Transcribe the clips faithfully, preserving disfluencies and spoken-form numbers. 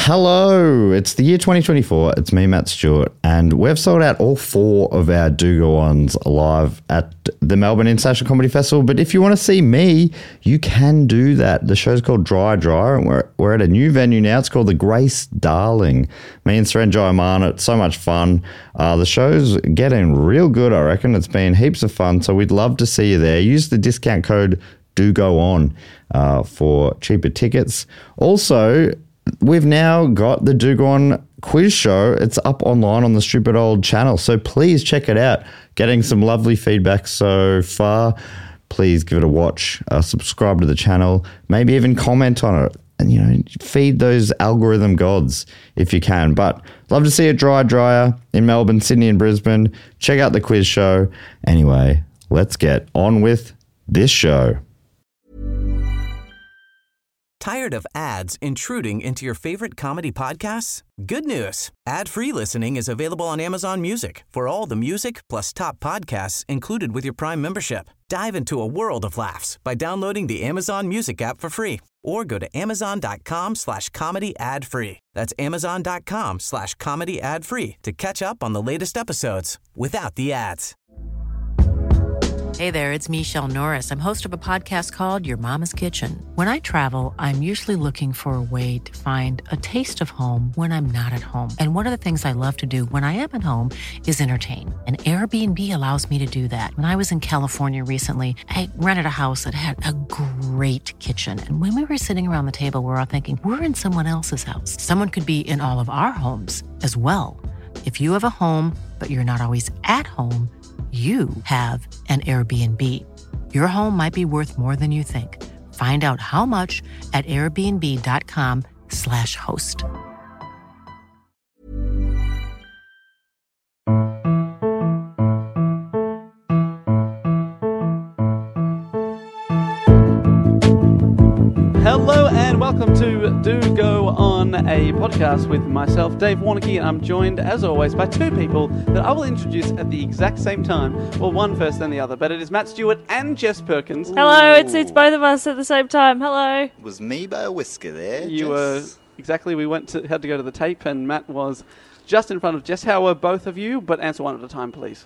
Hello, it's the year twenty twenty-four. It's me, Matt Stewart, and we've sold out all four of our Do Go Ons live at the Melbourne International Comedy Festival. But if you want to see me, you can do that. The show's called Dry Dry, and we're, we're at a new venue now. It's called the Grace Darling. Me and Surenjoy Aman, it's so much fun. Uh, the show's getting real good, I reckon. It's been heaps of fun, so we'd love to see you there. Use the discount code Do Go On uh, for cheaper tickets. Also, we've now got the Do Go On quiz show. It's up online on the stupid old channel, so please check it out. Getting some lovely feedback so far. Please give it a watch. Uh, subscribe to the channel. Maybe even comment on it. And, you know, feed those algorithm gods if you can. But love to see a Dry Dryer in Melbourne, Sydney and Brisbane. Check out the quiz show. Anyway, let's get on with this show. Tired of ads intruding into your favorite comedy podcasts? Good news. Ad-free listening is available on Amazon Music for all the music plus top podcasts included with your Prime membership. Dive into a world of laughs by downloading the Amazon Music app for free or go to amazon.com slash comedy ad free. That's amazon.com slash comedy ad free to catch up on the latest episodes without the ads. Hey there, it's Michelle Norris. I'm host of a podcast called Your Mama's Kitchen. When I travel, I'm usually looking for a way to find a taste of home when I'm not at home. And one of the things I love to do when I am at home is entertain. And Airbnb allows me to do that. When I was in California recently, I rented a house that had a great kitchen. And when we were sitting around the table, we were all thinking, we're in someone else's house. Someone could be in all of our homes as well. If you have a home, but you're not always at home, you have an Airbnb. Your home might be worth more than you think. Find out how much at airbnb.com slash host. Hello and welcome to Do Go On, a podcast with myself, Dave Warnicky, and I'm joined, as always, by two people that I will introduce at the exact same time. Well, one first, then the other, but it is Matt Stewart and Jess Perkins. Hello, it's, it's both of us at the same time. Hello. Was me by a whisker there, You Jess? were, exactly, we went to, had to go to the tape, and Matt was just in front of Jess. How were both of you? But answer one at a time, please.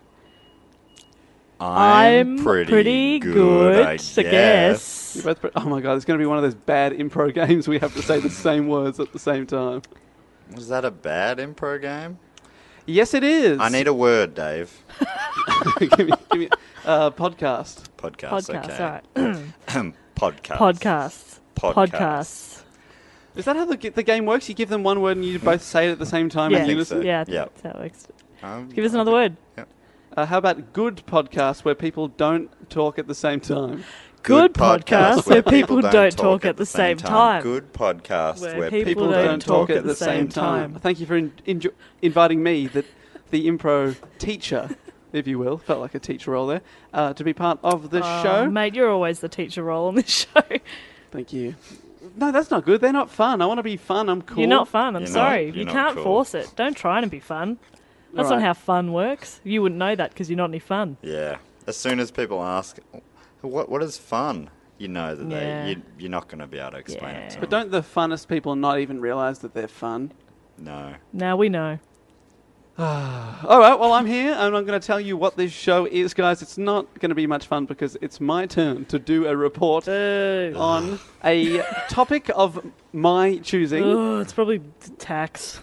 I'm, I'm pretty, pretty good, good, I I guess. guess. You're both pre- oh my god, it's going to be one of those bad improv games we have to say the same words at the same time. Was that a bad impro game? Yes, it is. I need a word, Dave. give me, give me uh, podcast. Podcast, Podcast, okay. all right. Podcast. Podcasts. Podcast. Podcasts. Is that how the, the game works? You give them one word and you both say it at the same time Yeah, in unison? so. yeah, Yep. that's how it works. Um, Give us another word. Yep. Uh, how about good podcast where people don't talk at the same time? Good podcast where people don't talk at the same time. Good podcast Where where, people People don't don't talk at the same time. Thank you for in, injo- inviting me, the, the impro teacher, if you will, felt like a teacher role there, uh, to be part of the Oh, show. Mate, you're always the teacher role on this show. Thank you. No, that's not good. They're not fun. I want to be fun. I'm cool. You're not fun. I'm You're not- sorry. you're you not can't cool. force it. Don't try and be fun. That's All not right. how fun works. You wouldn't know that because you're not any fun. Yeah. As soon as people ask, what what is fun? You know that Yeah. they you, you're not going to be able to explain Yeah. it to But them. don't the funnest people not even realise that they're fun? No. Now we know. All right, well, I'm here, and I'm going to tell you what this show is, guys. It's not going to be much fun because it's my turn to do a report Boo. on a topic of my choosing. Ugh, it's probably tax.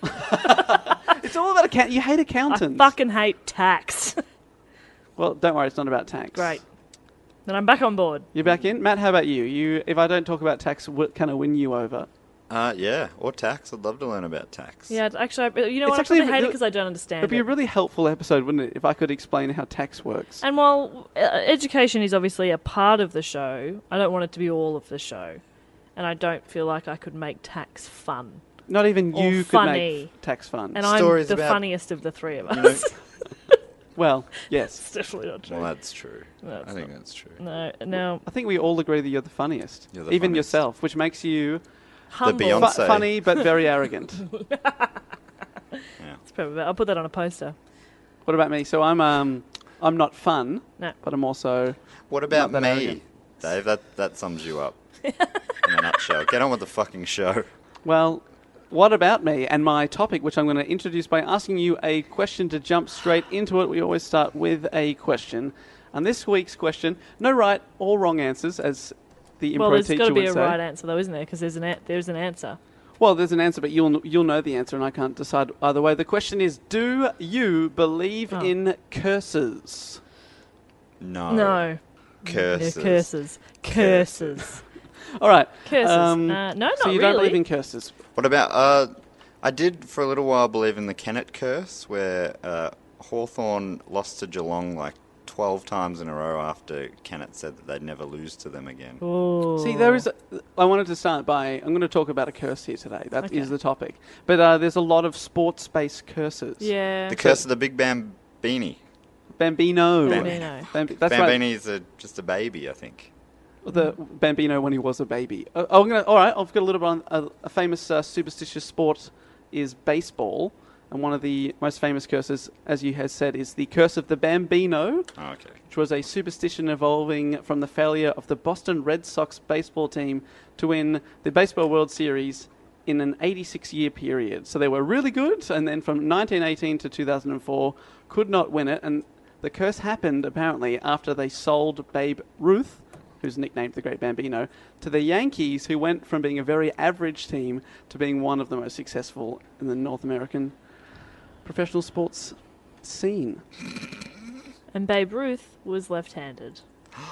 It's all about account. You hate I accountants. fucking hate tax. Well, don't worry, it's not about tax. Great. Then I'm back on board. You're back in, Matt. How about you? You, if I don't talk about tax, what can I win you over? Uh, yeah, or tax. I'd love to learn about tax. Yeah, it's actually, I- you know It's what? I actually probably hate re- it because I don't understand It'd be a it. really helpful episode, wouldn't it, if I could explain how tax works? And while uh, education is obviously a part of the show, I don't want it to be all of the show. And I don't feel like I could make tax fun. Not even Or you could funny. make tax fun. And Stories I'm the about- funniest of the three of You know, us. Well, yes. It's definitely not true. well, that's true. No, it's I think not. that's true. No, no. I think we all agree that you're the funniest. You're the even funniest. yourself, which makes you Humble. Beyonce. fu- Say. funny but very arrogant. It's probably, I'll put that on a poster. What about me? So I'm um I'm not fun, No. but I'm also What about Not me, that arrogant. Dave? That that sums you up in a nutshell. Get on with the fucking show. well. What About Me, and my topic, which I'm going to introduce by asking you a question to jump straight into it. We always start with a question. And this week's question, no right or wrong answers, as the Well, improv there's teacher got to be would a say. right answer, though, isn't there? Because there's an a- there's an answer. Well, there's an answer, but you'll you'll know the answer, and I can't decide either way. The question is, do you believe Oh. in curses? No. No. Curses. Yeah, curses. Curses. All right. Curses. Um, uh, no, not so you really. don't believe in curses? What about, uh, I did for a little while believe in the Kennett curse, where uh, Hawthorn lost to Geelong like twelve times in a row after Kennett said that they'd never lose to them again. Ooh. See, there is. A, I wanted to start by. I'm going to talk about a curse here today. That is Okay. the topic. But uh, there's a lot of sports-based curses. Yeah. The curse of the Big Bambini. Bambino. Bambino. Bambi- that's right. Bambini's a, just a baby, I think. The Bambino when he was a baby. Uh, I'm gonna. All right. I've got a little bit on a, a famous uh, superstitious sport is baseball, and one of the most famous curses, as you had said, is the curse of the Bambino, Oh, okay. which was a superstition evolving from the failure of the Boston Red Sox baseball team to win the Baseball World Series in an eighty-six year period. So they were really good, and then from nineteen eighteen to two thousand four, could not win it. And the curse happened, apparently, after they sold Babe Ruth, who's nicknamed the Great Bambino, to the Yankees, who went from being a very average team to being one of the most successful in the North American professional sports scene. And Babe Ruth was left-handed.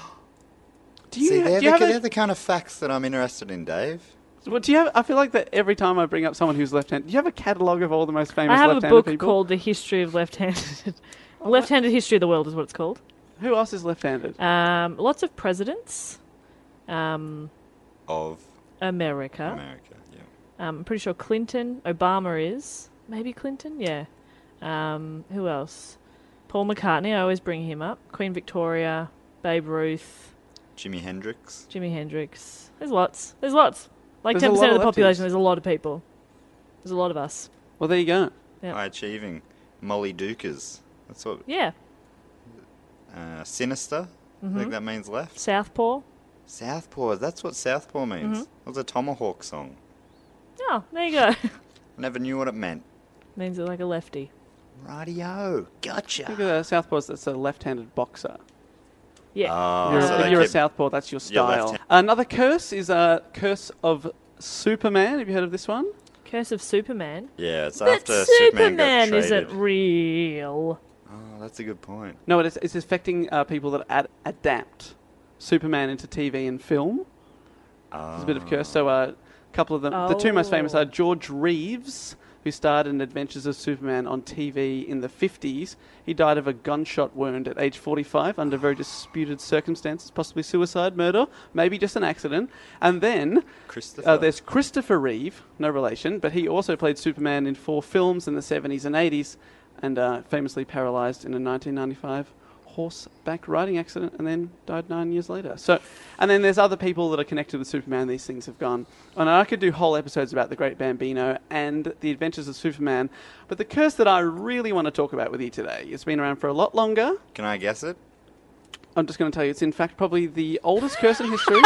Do you, See, they're, do you the, have they're a, the kind of facts that I'm interested in, Dave. well, do you have, I feel like that every time I bring up someone who's left-handed, do you have a catalogue of all the most famous I have a left-handed book people? called The History of Left-Handed. Left-handed History of the World is what it's called. Who else is left-handed? Um, lots of presidents. Um, Of America. America, yeah. Um, I'm pretty sure Clinton. Obama is. Maybe Clinton? Yeah. Um, who else? Paul McCartney. I always bring him up. Queen Victoria. Babe Ruth. Jimi Hendrix. Jimi Hendrix. There's lots. There's lots. Like There's a ten lot percent of of the population. lefties. There's a lot of people. There's a lot of us. Well, there you go. Yep. High achieving. Molly Dukers. That's what. Yeah. Uh, sinister. I Mm-hmm. think that means left. Southpaw. Southpaw. That's what Southpaw means. Mhm. It was a Tomahawk song. Oh, there you go. I never knew what it meant. Means it like a lefty. Radio. Think Gotcha. of the Southpaw, that's a left-handed boxer. Yeah. Oh, You're, so if they you're a kept- Southpaw, that's your You're style. left-handed. Another curse is a curse of Superman. Have you heard of this one? Curse of Superman. Yeah, it's But after Superman, got Superman traded. isn't real. Oh, that's a good point. No, it is, it's affecting uh, people that ad- adapt Superman into T V and film. There's a bit of curse. So uh, a couple of them. The two most famous Oh. are George Reeves, who starred in Adventures of Superman on T V in the fifties. He died of a gunshot wound at age forty-five under very disputed circumstances, possibly suicide, murder, maybe just an accident. And then Christopher. uh, there's Christopher Reeve, no relation, but he also played Superman in four films in the seventies and eighties, and uh, famously paralysed in a nineteen ninety-five horseback riding accident, and then died nine years later. So, and then there's other people that are connected with Superman. These things have gone, and I could do whole episodes about the Great Bambino and the Adventures of Superman. But the curse that I really want to talk about with you today, it's been around for a lot longer. Can I guess it? I'm just going to tell you, it's in fact probably the oldest curse in history.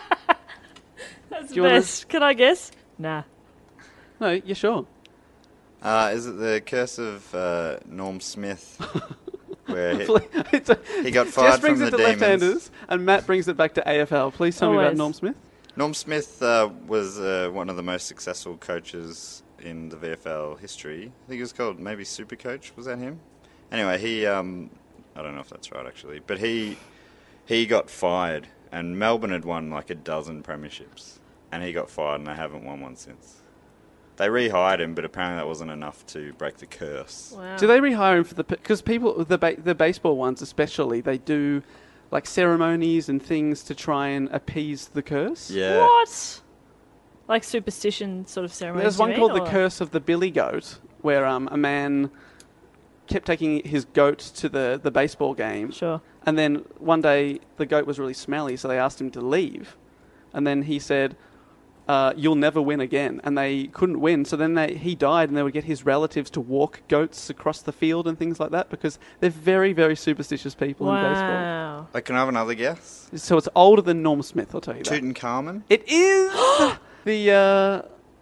That's Do the you wanna- best. Can I guess? Nah. No, you're sure? Uh, is it the curse of uh, Norm Smith? Where he, It's a, he got Jess fired brings from it the to demons. left-handers, and Matt brings it back to A F L. Please tell me about Always. Norm Smith. Norm Smith uh, was uh, one of the most successful coaches in the V F L history. I think he was called maybe Super Coach. Was that him? Anyway, he um, I don't know if that's right actually, but he he got fired, and Melbourne had won like a dozen premierships, and he got fired, and they haven't won one since. They rehired him, but apparently that wasn't enough to break the curse. Wow. Do they rehire him for the... Because people, the ba- the baseball ones especially, they do like ceremonies and things to try and appease the curse. Yeah. What? Like superstition sort of ceremony? There's one called the Curse of the Billy Goat, where um, a man kept taking his goat to the, the baseball game, Sure. and then one day the goat was really smelly, so they asked him to leave, and then he said, uh, "You'll never win again," and they couldn't win. So then they, he died, and they would get his relatives to walk goats across the field and things like that, because they're very, very superstitious people in baseball. Wow. Like, can I have another guess? So it's older than Norm Smith, I'll tell you that. Tutankhamun? It is the uh,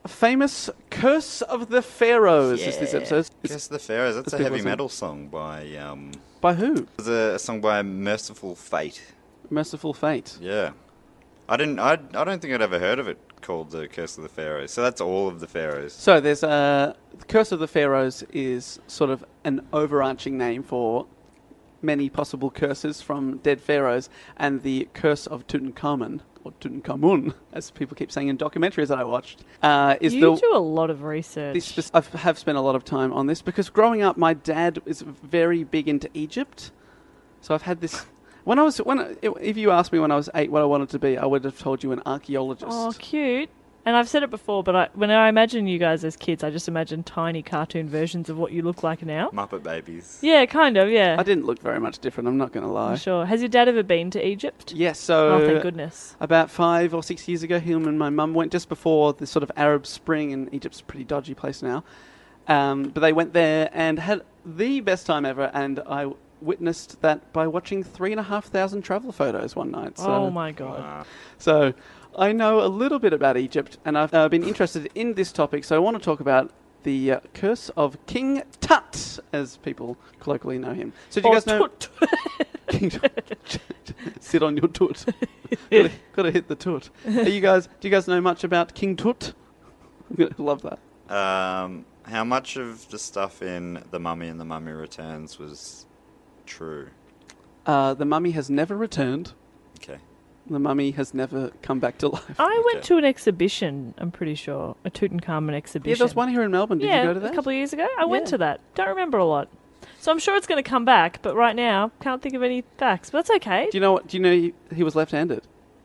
famous Curse of the Pharaohs is this episode. It's Curse of the Pharaohs. That's It's a a big heavy one, isn't it? metal song by. Um, by who? it's a, a song by Merciful Fate. Merciful Fate. Yeah, I didn't. I. I don't think I'd ever heard of it called the Curse of the Pharaohs. So that's all of the pharaohs. So there's a the Curse of the Pharaohs is sort of an overarching name for many possible curses from dead pharaohs, and the Curse of Tutankhamun, or Tutankhamun, as people keep saying in documentaries that I watched, uh, is You the. do a lot of research. This, I have spent a lot of time on this because growing up, my dad is very big into Egypt. So I've had this. When I was, when if you asked me when I was eight what I wanted to be, I would have told you an archaeologist. Oh, cute. And I've said it before, but I, when I imagine you guys as kids, I just imagine tiny cartoon versions of what you look like now. Muppet Babies. Yeah, kind of, yeah. I didn't look very much different. I'm not going to lie. I'm sure. Has your dad ever been to Egypt? Yes. So Oh, thank goodness. about five or six years ago, him and my mum went just before the sort of Arab Spring, and Egypt's a pretty dodgy place now. Um, but they went there and had the best time ever, and I witnessed that by watching three and a half thousand travel photos one night. So, Oh, my God. Wow. so I know a little bit about Egypt, and I've uh, been interested in this topic, so I want to talk about the uh, curse of King Tut, as people colloquially know him. So do you Or guys know Tut. King Tut? Sit on your tut. gotta, gotta hit the tut. Are you guys? Do you guys know much about King Tut? I love that. Um, how much of the stuff in The Mummy and The Mummy Returns was true? Uh, the mummy has never returned. Okay. The mummy has never come back to life. I went Okay. to an exhibition, I'm pretty sure. A Tutankhamun exhibition. Yeah, there was one here in Melbourne. Did yeah, you go to that? a couple of years ago. I went Yeah. to that. Don't remember a lot. So I'm sure it's going to come back, but right now, can't think of any facts. But that's okay. Do you know what? Do you know he, he was left-handed?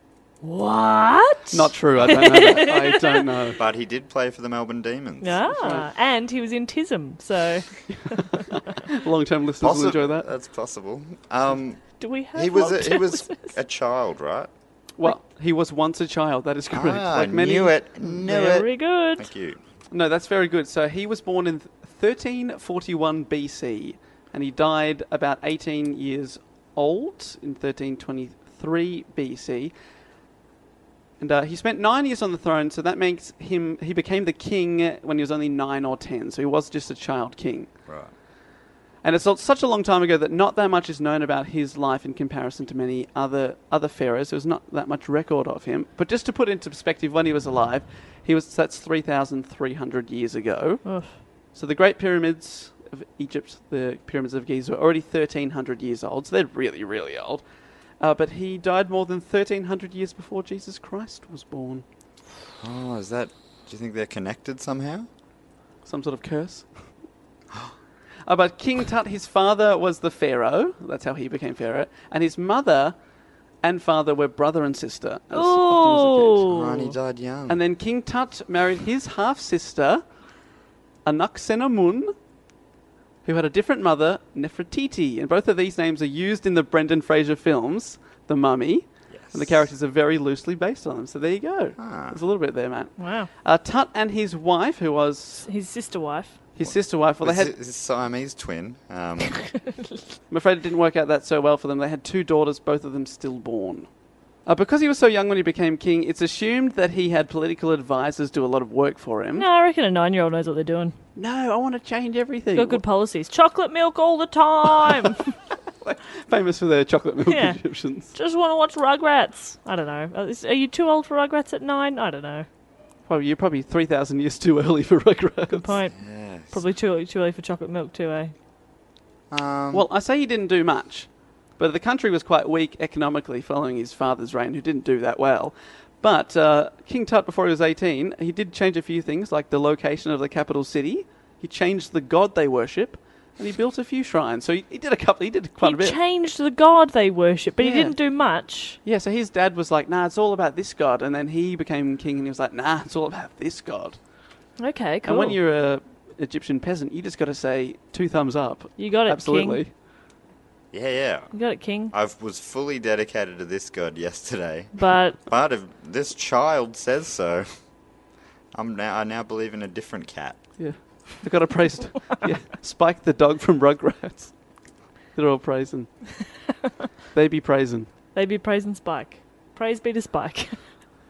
What? Not true. I don't know that. I don't know. But he did play for the Melbourne Demons. Ah, and he was in Tism, so Long-term listeners will Possi- enjoy that. That's possible. Um, do we have he was a, he long-term was listeners? a child, right? Well, he was once a child. That is correct. Ah, like many. knew it. Knew Very it. good. Thank you. No, that's very good. So he was born in thirteen forty-one B C, and he died about eighteen years old in thirteen twenty-three B C. And uh, he spent nine years on the throne, so that makes him, he became the king when he was only nine or ten, so he was just a child king. Right. And it's such a long time ago that not that much is known about his life in comparison to many other other pharaohs. There's not that much record of him. But just to put into perspective, when he was alive, he was that's three thousand three hundred years ago. Oof. So the Great Pyramids of Egypt, the Pyramids of Giza, were already thirteen hundred years old. So they're really, really old. Uh, but he died more than thirteen hundred years before Jesus Christ was born. Oh, is that... Do you think they're connected somehow? Some sort of curse. uh, but King Tut, his father was the pharaoh. That's how he became pharaoh. And his mother and father were brother and sister, as often was the case. Oh. Oh, and he died young. And then King Tut married his half-sister, Anuk-Senamun, who had a different mother, Nefertiti. And both of these names are used in the Brendan Fraser films, The Mummy. Yes. And the characters are very loosely based on them. So there you go. Ah. There's a little bit there, Matt. Wow. Uh, Tut and his wife, who was His sister wife. his sister wife, well, they This had... is a Siamese twin. Um, I'm afraid it didn't work out that so well for them. They had two daughters, both of them stillborn. Uh, because he was so young when he became king, it's assumed that he had political advisors do a lot of work for him. No, I reckon a nine-year-old knows what they're doing. No, I want to change everything. Got good policies. Chocolate milk all the time. Famous for their chocolate milk Yeah. Egyptians. Just want to watch Rugrats. I don't know. Uh, is- Are you too old for Rugrats at nine? I don't know. Well, you're probably three thousand years too early for Rugrats. Good point. yes. Probably too early, too early for chocolate milk too, eh? Um, Well, I say he didn't do much, but the country was quite weak economically following his father's reign, who didn't do that well. But uh, King Tut, before he was eighteen, he did change a few things, like the location of the capital city. He changed the god they worship, and he built a few shrines. So he, he did a couple. He did quite he a bit. changed the god they worship, but he Yeah. didn't do much. Yeah. So his dad was like, "Nah, it's all about this god," and then he became king, and he was like, "Nah, it's all about this god." Okay, cool. And when you're a Egyptian peasant, you just got to say two thumbs up. You got it, Absolutely. King. yeah, yeah. You got it, King. I was fully dedicated to this god yesterday. But But if this child says so, I'm now I now believe in a different cat. Yeah. They got to praise. Yeah. Spike the dog from Rugrats. They're all praising. They be praising. they be praising Spike. Praise be to Spike.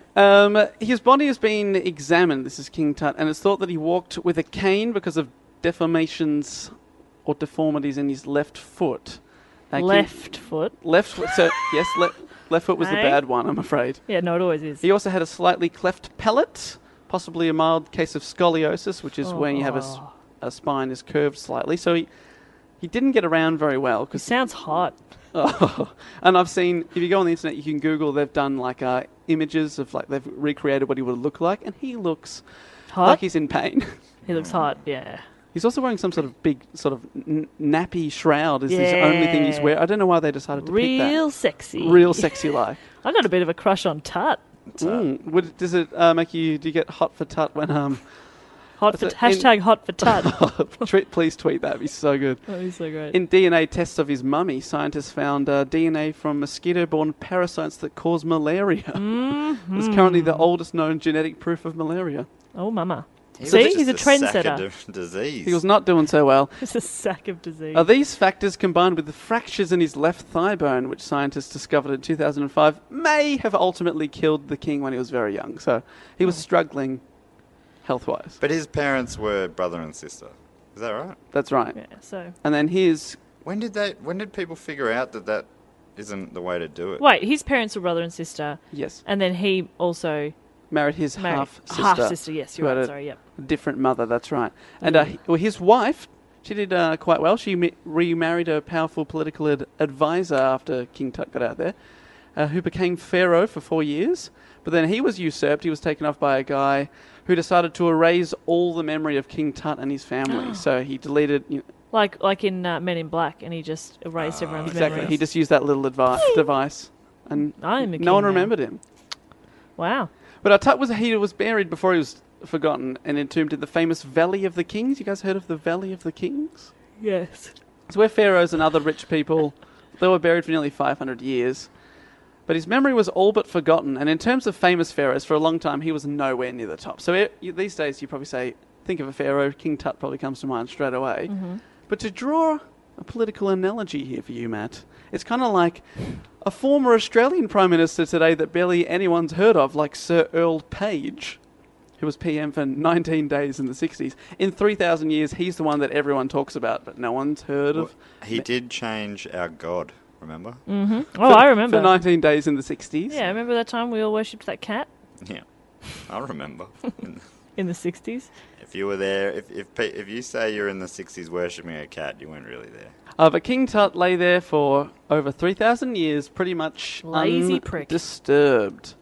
Um, his body has been examined, this is King Tut, and it's thought that he walked with a cane because of deformations or deformities in his left foot. Uh, King- Left foot. Left foot, so yes, le- left foot was the Hey? bad one, I'm afraid. Yeah, no, it always is. He also had a slightly cleft palate, possibly a mild case of scoliosis, which is when you have a, s- Oh. a spine is curved slightly. So he, he didn't get around very well. He Cause, sounds hot. oh, and I've seen, if you go on the internet, you can Google, they've done like uh, images of like, they've recreated what he would look like, and he looks Hot? like he's in pain. He looks hot, yeah. He's also wearing some sort of big sort of n- nappy shroud is the only thing he's Yeah. wearing. I don't know why they decided to pick that. Real sexy. Real sexy like. I got a bit of a crush on Tut. Mm. Would, does it uh, make you, do you get hot for Tut when, um, Hot for That's t- it. In- hashtag hot for Tut. tweet, please tweet that, it'd be so good. That is so great. In D N A tests of his mummy, scientists found uh, D N A from mosquito-borne parasites that cause malaria. Mm-hmm. It's currently the oldest known genetic proof of malaria. Oh, mama. He was See, just he's a sack of trendsetter. d- disease. He was not doing so well. It's a sack of disease. Are these factors combined with the fractures in his left thigh bone, which scientists discovered in two thousand five, may have ultimately killed the king when he was very young. So he was struggling health-wise. But his parents were brother and sister. Is that right? That's right. Yeah, so... And then his... When did they? When did people figure out that that isn't the way to do it? Wait, his parents were brother and sister, Yes. and then he also Married his married... half-sister. Half-sister, yes, who you're had right, a sorry, yep. different mother, that's right. And uh, he- well, his wife, she did uh, quite well. She mi- remarried a powerful political ad- advisor after King Tut got out there, uh, who became pharaoh for four years. But then he was usurped. He was taken off by a guy who decided to erase all the memory of King Tut and his family. So he deleted... You know, Like like in uh, Men in Black, and he just erased everyone's Ah, exactly. memories. He just used that little advi- device. And I'm a no one king now. remembered him. Wow. But uh, Tut was, he was buried before he was forgotten and entombed in the famous Valley of the Kings. You guys heard of the Valley of the Kings? Yes. It's where pharaohs and other rich people, they were buried for nearly five hundred years. But his memory was all but forgotten. And in terms of famous pharaohs, for a long time, he was nowhere near the top. So it, you, these days, you probably say, think of a pharaoh, King Tut probably comes to mind straight away. Mm-hmm. But to draw a political analogy here for you, Matt, it's kind of like a former Australian Prime Minister today that barely anyone's heard of, like Sir Earl Page, who was P M for nineteen days in the sixties. In three thousand years, he's the one that everyone talks about, but no one's heard of. He did change our god. Remember? Mm-hmm. Oh, I remember. For nineteen days in the sixties. Yeah, remember that time we all worshipped that cat Yeah, I remember. in the sixties? If you were there, if if pe- if you say you're in the sixties worshipping a cat, you weren't really there. Uh, but King Tut lay there for over three thousand years, pretty much Lazy prick. undisturbed.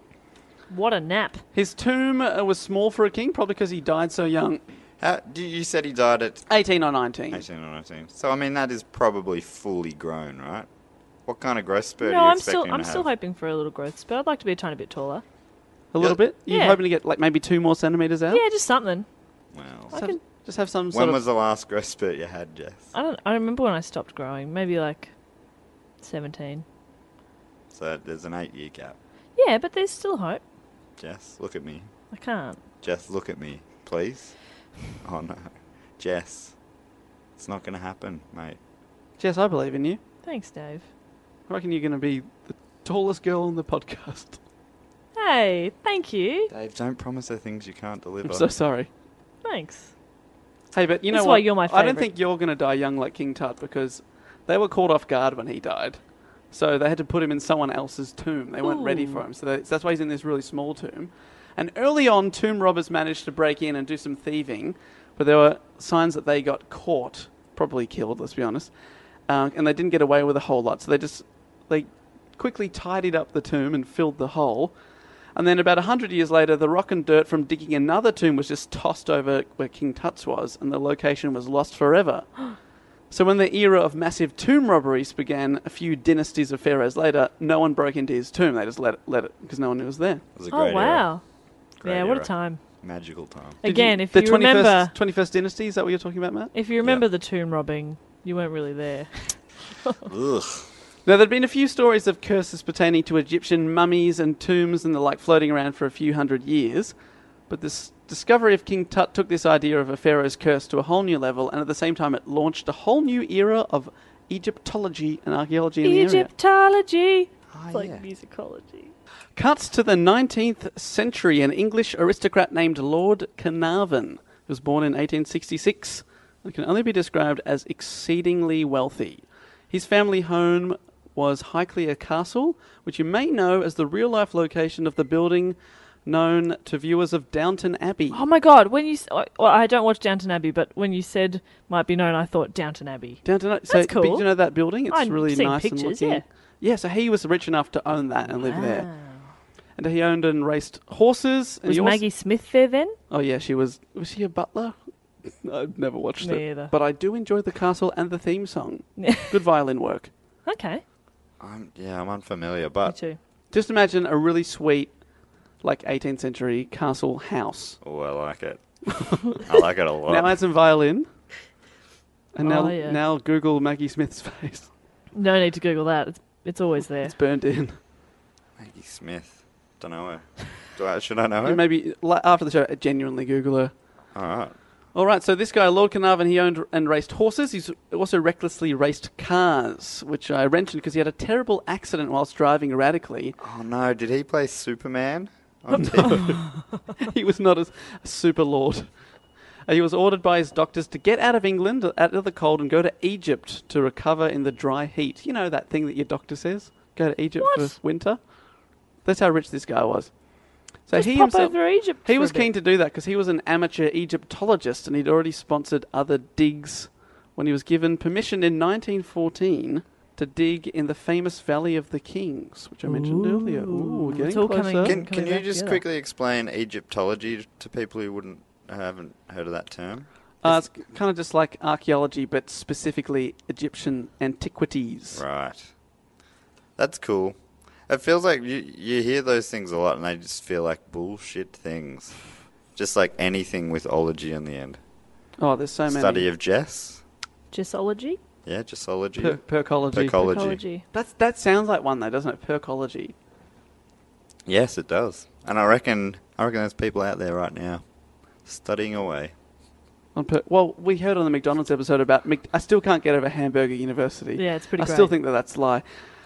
What a nap. His tomb uh, was small for a king, probably because he died so young. How, do you said he died at eighteen or nineteen. eighteen or nineteen? So I mean that is probably fully grown, right? What kind of growth spurt No, are you I'm expecting still I'm to still have? hoping for a little growth spurt. I'd like to be a tiny bit taller. A little Yeah. bit? You're Yeah. hoping to get like maybe two more centimetres out? Yeah, just something. Wow. Just I have, can- just have some sort When of... was the last growth spurt you had, Jess? I don't I remember when I stopped growing. Maybe like seventeen. So there's an eight-year gap. Yeah, but there's still hope. Jess, look at me. I can't. Jess, look at me, please. Oh no, Jess, it's not going to happen, mate. Jess, I believe in you. Thanks, Dave. I reckon you're going to be the tallest girl on the podcast. Hey, thank you. Dave, don't promise her things you can't deliver. I'm so sorry. Thanks. Hey, but you know That's what? why you're my I don't favourite. think you're going to die young like King Tut because they were caught off guard when he died. So they had to put him in someone else's tomb. They weren't ready for Ooh. him. So they, that's why he's in this really small tomb. And early on, tomb robbers managed to break in and do some thieving, but there were signs that they got caught, probably killed, let's be honest. Uh, and they didn't get away with a whole lot. So they just they quickly tidied up the tomb and filled the hole. And then about a hundred years later, the rock and dirt from digging another tomb was just tossed over where King Tut's was, and the location was lost forever. So when the era of massive tomb robberies began a few dynasties of pharaohs later, no one broke into his tomb. They just let it, let it because no one knew it was there. It was a Oh great era. wow. Great yeah, what a era. time. Magical time. Did Again, if the you remember twenty-first dynasty, is that what you're talking about, Matt? if you remember the tomb robbing, you weren't really there. Ugh. Now, there'd been a few stories of curses pertaining to Egyptian mummies and tombs and the like floating around for a few hundred years, but this discovery of King Tut took this idea of a pharaoh's curse to a whole new level, and at the same time it launched a whole new era of Egyptology and archaeology in the area. Egyptology. Oh, It's like yeah. musicology. Cuts to the nineteenth century. An English aristocrat named Lord Carnarvon was born in eighteen sixty-six and can only be described as exceedingly wealthy. His family home was Highclere Castle, which you may know as the real-life location of the building known to viewers of Downton Abbey. Oh my God! When you, s- well, I don't watch Downton Abbey, but when you said might be known, I thought Downton Abbey. Downton Abbey. So, That's cool. but you know that building? It's I've really seen nice pictures, and looking. yeah. Yeah, so he was rich enough to own that and live there. And he owned and raced horses. And Was he also- Maggie Smith there then? Oh yeah, she was. Was she a butler? I've never watched Me it, either. but I do enjoy the castle and the theme song. Good violin work. Okay, I'm, yeah, I'm unfamiliar, me but too. Just imagine a really sweet, like eighteenth century castle house. oh, I like it. I like it a lot. Now add some violin, and now Oh, yeah. now Google Maggie Smith's face. No need to Google that. It's it's always there. It's burned in. Maggie Smith. Don't know her. Do I, should I know her? Maybe la- after the show, genuinely Google her. All right. All right, so this guy, Lord Carnarvon, he owned and raced horses. He's also recklessly raced cars, which I mentioned because he had a terrible accident whilst driving erratically. Oh no, did he play Superman? on T V? He was not a, a super lord. Uh, he was ordered by his doctors to get out of England, out of the cold, and go to Egypt to recover in the dry heat. You know that thing that your doctor says? Go to Egypt What? for winter? That's how rich this guy was. So Just he pop himself, over Egypt. he for was a bit. keen to do that because he was an amateur Egyptologist and he'd already sponsored other digs when he was given permission in nineteen fourteen to dig in the famous Valley of the Kings, which I mentioned earlier. Ooh, It's getting all closer. coming- Can, Coming can you back just together. quickly explain Egyptology to people who wouldn't haven't heard of that term? Uh, it's kind of just like archaeology, but specifically Egyptian antiquities. Right. That's cool. It feels like you you hear those things a lot, and they just feel like bullshit things. Just like anything with ology in the end. Oh, there's so many. Study of Jess. Gissology? Yeah, Jessology. Per- percology. Percology. Ecology. That's that sounds like one though, doesn't it? Percology. Yes, it does. And I reckon I reckon there's people out there right now studying away. On per- well, we heard on the McDonald's episode about. Mc- I still can't get over Hamburger University. Yeah, it's pretty I great. still think that that's a lie.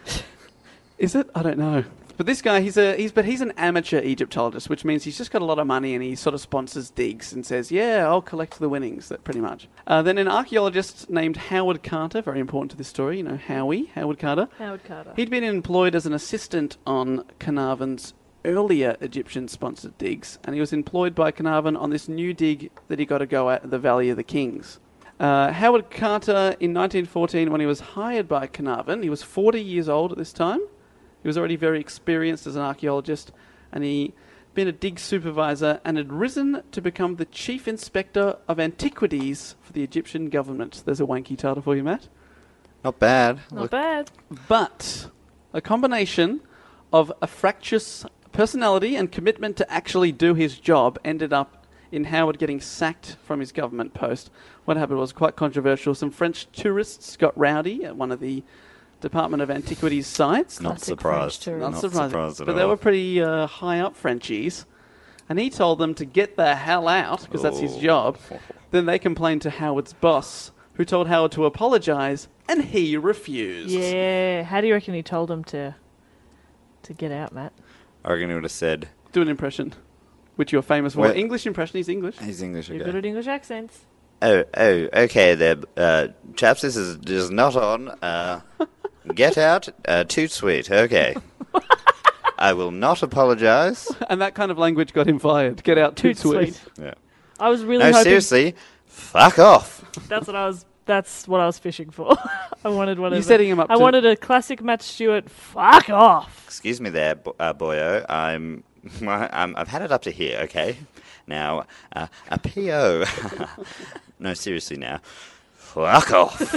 Is it? I don't know. But this guy, he's a he's but he's an amateur Egyptologist, which means he's just got a lot of money and he sort of sponsors digs and says, "Yeah, I'll collect the winnings." That pretty much. Uh, then an archaeologist named Howard Carter, very important to this story. You know, Howie Howard Carter. Howard Carter. He'd been employed as an assistant on Carnarvon's earlier Egyptian-sponsored digs, and he was employed by Carnarvon on this new dig that he got to go at the Valley of the Kings. Uh, Howard Carter, in nineteen fourteen, when he was hired by Carnarvon, he was forty years old at this time. He was already very experienced as an archaeologist, and he'd been a dig supervisor and had risen to become the chief inspector of antiquities for the Egyptian government. There's a wanky title for you, Matt. Not bad. Not Look, bad. But a combination of a fractious personality and commitment to actually do his job ended up in Howard getting sacked from his government post. What happened was quite controversial. Some French tourists got rowdy at one of the Department of Antiquities sites. not Classic surprised. French Not tourist. Not surprising. surprised at but they all. were pretty uh, high up Frenchies. And he told them to get the hell out, because that's his Oh. job. Then they complained to Howard's boss, who told Howard to apologise, and he refused. Yeah. How do you reckon he told him to to get out, Matt? I reckon he would have said, Do an impression, which you're famous for. Well- English impression, he's English. he's English You're good again. at English accents. Oh, oh, okay there, uh, chaps, this is just not on. Uh, get out, uh, toot sweet, okay. I will not apologise. And that kind of language got him fired. Get out, toot Toot sweet. sweet. Yeah. I was really No, hoping seriously, fuck off. that's what I was. That's what I was fishing for. I wanted one of You're the- setting him up I to- wanted a classic Matt Stewart. Fuck off. Excuse me there, bo- uh, boyo. I'm, I'm, I've had it up to here, okay? Now, uh, a P O. No, seriously now. Fuck off.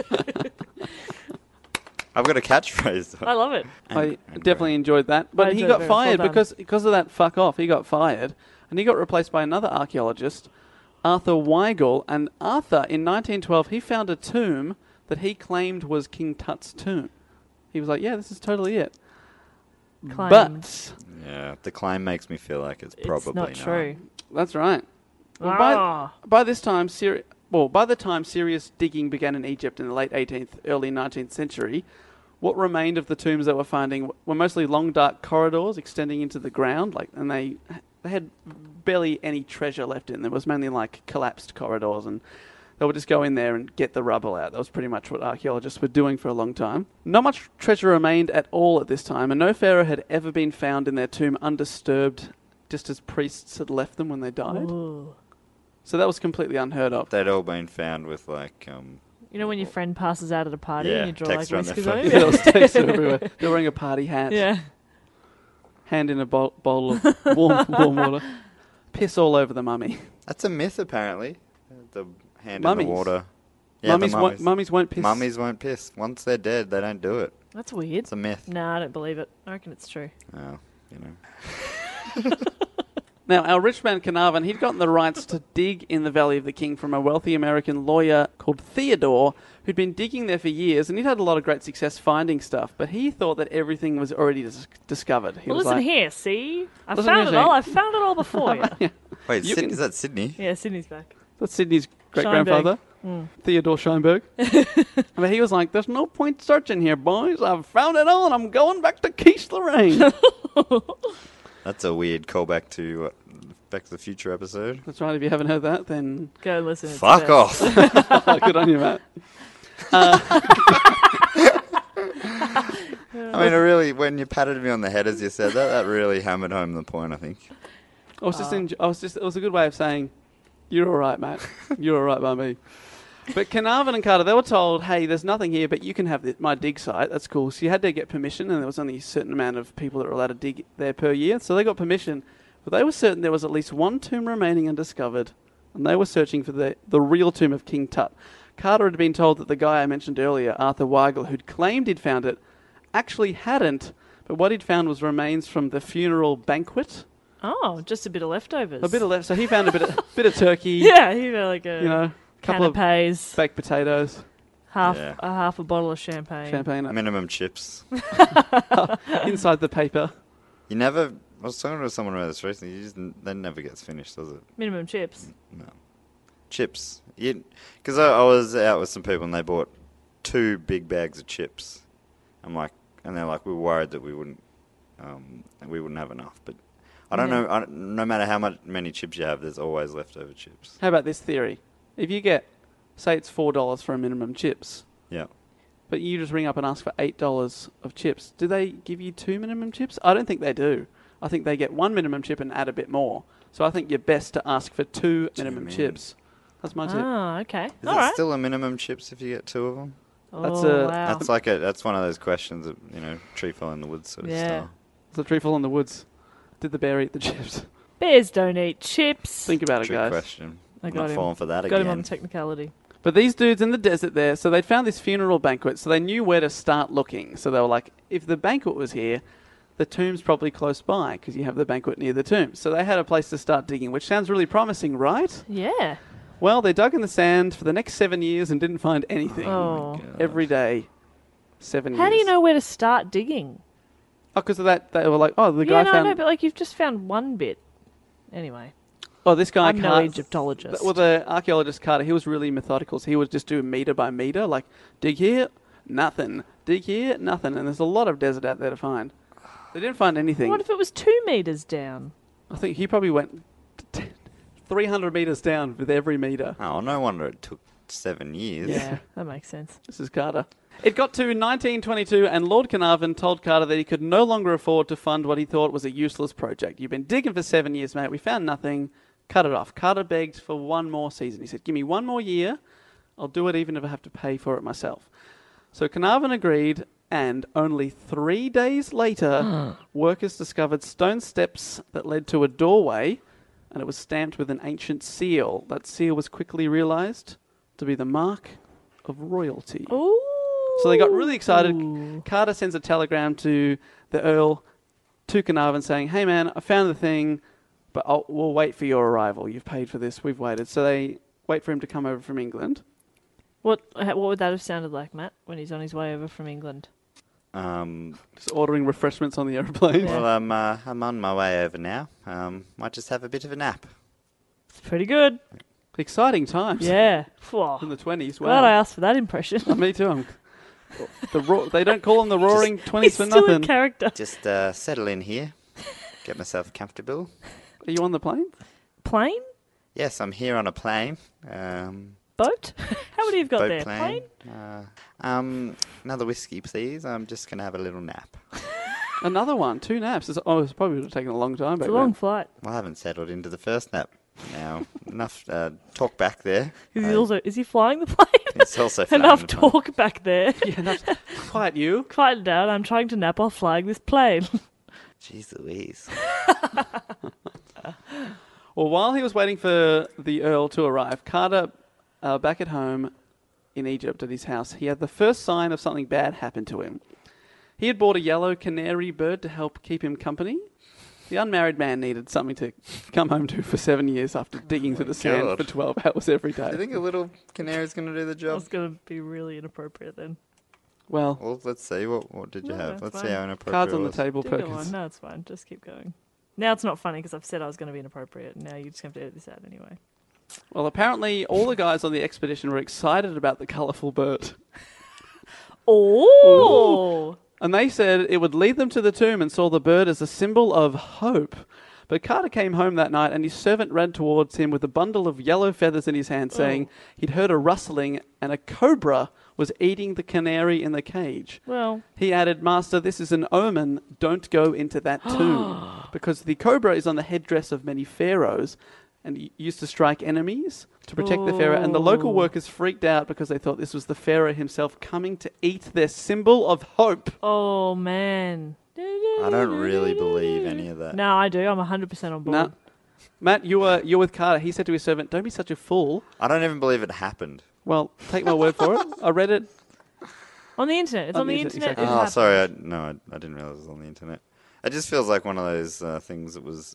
I've got a catchphrase. though. I love it. I And- and definitely enjoyed that. But I he enjoyed got it very well fired done. because because of that fuck off. He got fired. And he got replaced by another archaeologist, Arthur Weigel. And Arthur, in nineteen twelve, he found a tomb that he claimed was King Tut's tomb. He was like, yeah, this is totally it. Claimed. But, Yeah, the claim makes me feel like it's probably it's not true. that's right. Well, by, Ah. by this time, seri- well, by the time serious digging began in Egypt in the late eighteenth, early nineteenth century, what remained of the tombs that were finding were mostly long, dark corridors extending into the ground, like, and they they had barely any treasure left in them. It was mainly like collapsed corridors, and they would just go in there and get the rubble out. That was pretty much what archaeologists were doing for a long time. Not much treasure remained at all at this time, and no pharaoh had ever been found in their tomb undisturbed, just as priests had left them when they died. Ooh. So that was completely unheard of. They'd all been found with like um, You know when your friend passes out at a party Yeah, and you draw like text around their whiskers phone. on Yeah, him? there was text everywhere. They're wearing a party hat. Yeah. Hand in a bowl, bowl of warm, warm water. Piss all over the mummy. That's a myth, apparently. The hand Mummies. in the water. Yeah, mummies, the won't, mummies won't piss. Mummies won't piss. Once they're dead, they don't do it. That's weird. It's a myth. No, I don't believe it. I reckon it's true. Oh, you know. Now, our rich man Carnarvon, he'd gotten the rights to dig in the Valley of the King from a wealthy American lawyer called Theodore, who'd been digging there for years, and he'd had a lot of great success finding stuff, but he thought that everything was already dis- discovered. He Well, was listen like, here, see? I Listen found here, it all. see? I found it all before you. Yeah. Wait, You Syd- can- is that Sydney? Yeah, Sydney's back. That's Sydney's great-grandfather, Mm. Theodore Scheinberg. But he was like, there's no point searching here, boys. I've found it all, and I'm going back to Quiche Lorraine. That's a weird callback to uh, Back to the Future episode. That's right. If you haven't heard that, then Go listen. it's Fuck the best. off. good on you, Matt. I mean, I really, when you patted me on the head as you said that, that really hammered home the point, I think. I was just, in, I was just, it was a good way of saying, you're all right, Matt. You're all right by me. But Carnarvon and Carter, they were told, hey, there's nothing here, but you can have the, my dig site. That's cool. So you had to get permission, and there was only a certain amount of people that were allowed to dig there per year. So they got permission, but they were certain there was at least one tomb remaining undiscovered, and they were searching for the, the real tomb of King Tut. Carter had been told that the guy I mentioned earlier, Arthur Weigel, who'd claimed he'd found it, actually hadn't, but what he'd found was remains from the funeral banquet. Oh, just a bit of leftovers. A bit of left, so he found a bit of, bit of turkey, Yeah, you know, like a you know, a couple of canapes, baked potatoes, half Yeah. a half a bottle of champagne. champagne Minimum chips. inside the paper. You never, I was talking to someone about this recently, you just, n- that never gets finished, does it? Minimum chips. No. Chips. Because I, I was out with some people and they bought two big bags of chips. I'm like, and they're like, we were worried that we wouldn't, um, we wouldn't have enough. But I don't Yeah. know, I, don't- no matter how much many chips you have, there's always leftover chips. How about this theory? If you get, say it's four dollars for a minimum chips, Yeah. but you just ring up and ask for eight dollars of chips, do they give you two minimum chips? I don't think they do. I think they get one minimum chip and add a bit more. So I think you're best to ask for two, Two minimum min- chips. That's my tip. Oh, okay. Is All it right. still a minimum chips if you get two of them? That's oh, a- wow. That's like a, that's one of those questions that, you know, tree fell in the woods sort of Yeah. style. It's a tree fall in the woods. Did the bear eat the chips? Bears don't eat chips. Think about it, Trick guys. question. I I'm got not him. falling for that Got him on again. the technicality. But these dudes in the desert there, so they'd found this funeral banquet, so they knew where to start looking. So they were like, if the banquet was here, the tomb's probably close by, because you have the banquet near the tomb. So they had a place to start digging, which sounds really promising, right? Yeah. Well, they dug in the sand for the next seven years and didn't find anything. Oh. Every day. Seven How years. do you know where to start digging? Oh, because of that, they were like, oh, the yeah, guy no, found... no, but like you've just found one bit. Anyway, oh, this guy I'm no Car- Egyptologist. Well, the archaeologist Carter, he was really methodical. So he would just do meter by meter, like dig here, nothing. Dig here, nothing. And there's a lot of desert out there to find. They didn't find anything. What if it was two meters down? I think he probably went t- three hundred meters down with every meter. Oh, no wonder it took seven years. Yeah, that makes sense. This is Carter. It got to nineteen twenty-two, and Lord Carnarvon told Carter that he could no longer afford to fund what he thought was a useless project. You've been digging for seven years, mate. We found nothing. Cut it off. Carter begged for one more season. He said, give me one more year. I'll do it even if I have to pay for it myself. So Carnarvon agreed, and only three days later, workers discovered stone steps that led to a doorway, and it was stamped with an ancient seal. That seal was quickly realized to be the mark of royalty. Ooh. So they got really excited. Carter sends a telegram to the Earl, to Carnarvon, saying, hey man, I found the thing, but I'll, we'll wait for your arrival. You've paid for this. We've waited. So they wait for him to come over from England. What what would that have sounded like, Matt, when he's on his way over from England? Um, Just ordering refreshments on the aeroplane. Yeah. well, I'm, uh, I'm on my way over now. Um, might just have a bit of a nap. It's pretty good. Exciting times. Yeah. In Phew. the twenties. Wow. Glad I asked for that impression. Oh, me too. I'm The ro- they don't call them the Roaring Twenties He's for still in nothing. character. Just uh, settle in here. Get myself comfortable. Are you on the plane? Plane? Yes, I'm here on a plane. Um, Boat? How many have you got boat there? plane. Uh, um, another whiskey, please. I'm just going to have a little nap. Another one. Two naps. It's, oh, it's probably would have taken a long time It's back a long then. flight. Well, I haven't settled into the first nap. Now, enough uh, talk back there. Is he I- also is he flying the plane? It's also flying Enough the plane. talk back there. Yeah, that's quite you. Quiet down. I'm trying to nap while flying this plane. Jeez Louise. Well, while he was waiting for the Earl to arrive, Carter, uh, back at home in Egypt at his house, he had the first sign of something bad happen to him. He had bought a yellow canary bird to help keep him company. The unmarried man needed something to come home to for seven years after digging through the sand God. for twelve hours every Do you day. think a little canary's going to do the job? That's going to be really inappropriate then. Well, Well, let's see. What what did you No, have? that's Let's fine. see how inappropriate cards on it the was. table, Do go Perkins. on. No, it's fine. Just keep going. Now it's not funny because I've said I was going to be inappropriate. And now you just have to edit this out anyway. Well, apparently all the guys on the expedition were excited about the colourful bird. Oh! And they said it would lead them to the tomb and saw the bird as a symbol of hope. But Carter came home that night and his servant ran towards him with a bundle of yellow feathers in his hand, saying he'd heard a rustling and a cobra was eating the canary in the cage. Well, He added, Master, this is an omen. Don't go into that tomb. Because the cobra is on the headdress of many pharaohs and he used to strike enemies to protect the pharaoh. And the local Oh. workers freaked out because they thought this was the pharaoh himself coming to eat their symbol of hope. oh man. I don't really believe any of that. No, I do. I'm one hundred percent on board. No. Matt, you were you're with Carter. He said to his servant, don't be such a fool. I don't even believe it happened. Well, take my word for it. I read it. On the internet. It's On on, the the internet, internet. exactly. It Oh, happened. sorry. I, no, I, I didn't realize it was on the internet. It just feels like one of those uh, things that was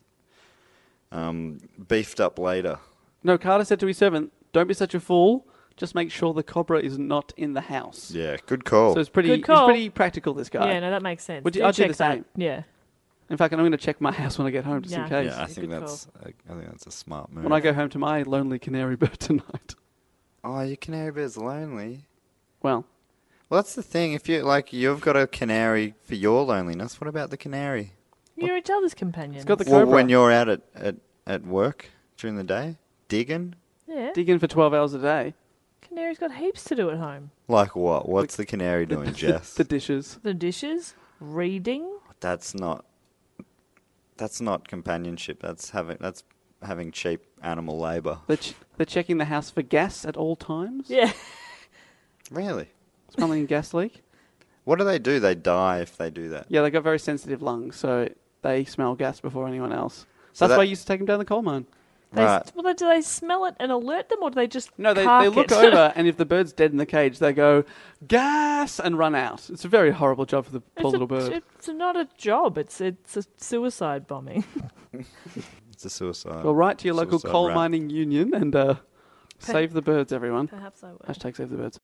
um, beefed up later. No, Carter said to his servant, don't be such a fool. Just make sure the cobra is not in the house. Yeah, good call. So it's pretty, Good he's call. pretty practical, this guy. Yeah, no, that makes sense. Would you- Do I'd do check the same. that. Yeah. In fact, I'm going to check my house when I get home just in Yeah. case. yeah, I It's a think good that's I, I think that's a smart move. When I go home to my lonely canary bird tonight. oh, your canary bird's lonely. Well, Well, that's the thing. If you like, you've got a canary for your loneliness. What about the canary? You're each other's companions. it's got the Well, cobra. when you're out at, at at work during the day, digging. Yeah. digging for twelve hours a day. Canary's got heaps to do at home. Like what? What's the canary doing, Jess? The dishes. The dishes, reading. That's not. That's not companionship. That's having. That's having cheap animal labour. They're, ch- they're checking the house for gas at all times. Yeah. Really? Smelling a gas leak. What do they do? They die if they do that. Yeah, they got very sensitive lungs, so they smell gas before anyone else. So, So that's that- why you used to take them down the coal mine. They, Right. Well, do they smell it and alert them, or do they just No, they, cark they look it? over, and if the bird's dead in the cage, they go, gas, and run out. It's a very horrible job for the poor It's, little a, bird. it's not a job. It's it's a suicide bombing. It's a suicide. Well, write to your local Suicide coal rat. mining union and uh, save the birds, everyone. Perhaps I will. Hashtag save the birds.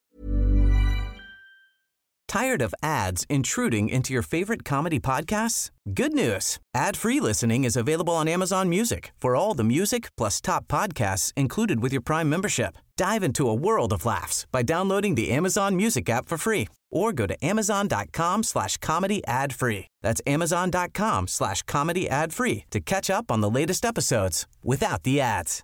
Tired of ads intruding into your favorite comedy podcasts? Good news. Ad-free listening is available on Amazon Music for all the music plus top podcasts included with your Prime membership. Dive into a world of laughs by downloading the Amazon Music app for free or go to amazon.com slash comedy ad free. That's amazon.com slash comedy ad free to catch up on the latest episodes without the ads.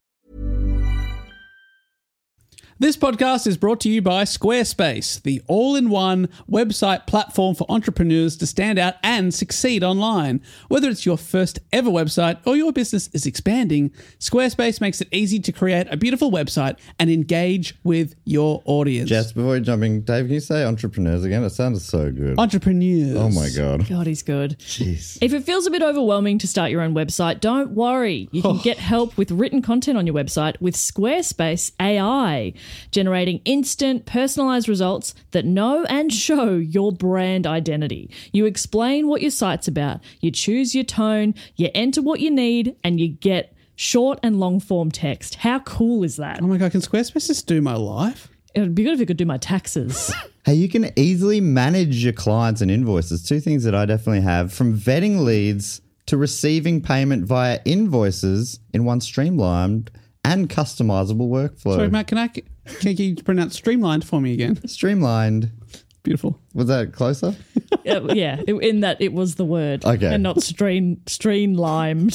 This podcast is brought to you by Squarespace, the all-in-one website platform for entrepreneurs to stand out and succeed online. Whether it's your first ever website or your business is expanding, Squarespace makes it easy to create a beautiful website and engage with your audience. Jess, before you jumping, Dave, can you say entrepreneurs again? It sounded so good. Entrepreneurs. Oh my God. God, he's good. Jeez. If it feels a bit overwhelming to start your own website, don't worry. You can get help with written content on your website with Squarespace A I, generating instant, personalized results that know and show your brand identity. You explain what your site's about, you choose your tone, you enter what you need, and you get short and long form text. How cool is that? Oh my God, can Squarespace just do my life? It would be good if it could do my taxes. Hey, you can easily manage your clients and invoices. Two things that I definitely have, from vetting leads to receiving payment via invoices in one streamlined and customizable workflow. Sorry, Matt, can I can you pronounce streamlined for me again? Streamlined. Beautiful. Was that closer? Uh, yeah, it- in that it was the word. Okay. And not stream, streamlined.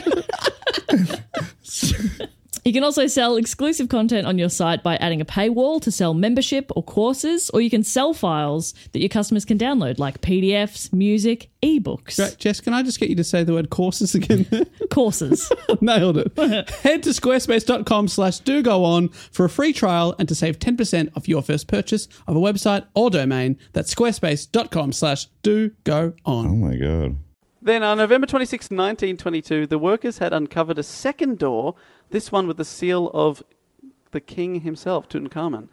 You can also sell exclusive content on your site by adding a paywall to sell membership or courses, or you can sell files that your customers can download, like P D Fs, music, ebooks. Great. Jess, can I just get you to say the word courses again? Courses. Nailed it. Head to squarespace.com slash do go on for a free trial and to save ten percent off your first purchase of a website or domain. That's squarespace.com slash do go on. Oh my God. Then on November twenty-sixth, nineteen twenty-two, the workers had uncovered a second door, this one with the seal of the king himself, Tutankhamun.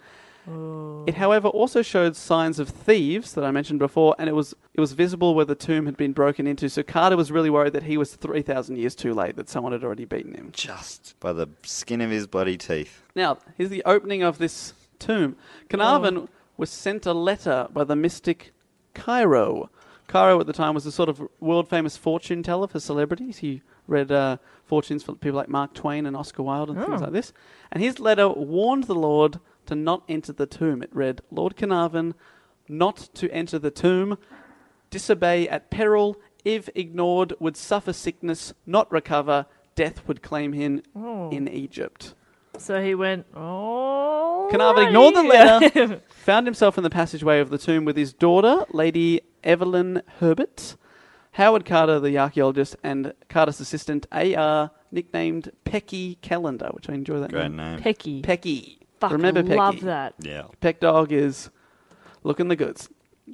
Oh. It, however, also showed signs of thieves that I mentioned before, and it was it was visible where the tomb had been broken into. So Carter was really worried that he was three thousand years too late, that someone had already beaten him. Just by the skin of his bloody teeth. Now, here's the opening of this tomb. Carnarvon oh. was sent a letter by the mystic Cairo. Cairo at the time was a sort of world-famous fortune teller for celebrities. He read uh, fortunes for people like Mark Twain and Oscar Wilde and oh. things like this. And his letter warned the Lord to not enter the tomb. It read, Lord Carnarvon, not to enter the tomb, disobey at peril, if ignored, would suffer sickness, not recover, death would claim him oh. in Egypt. So he went, oh. Carnarvon ignored the letter, found himself in the passageway of the tomb with his daughter, Lady Evelyn Herbert, Howard Carter, the archaeologist, and Carter's assistant, A R, nicknamed Pecky Callender, which I enjoy that Great name. name. Pecky. Pecky. Fuck, Remember Pecky? love that. Yeah. Peck Dog is looking the goods.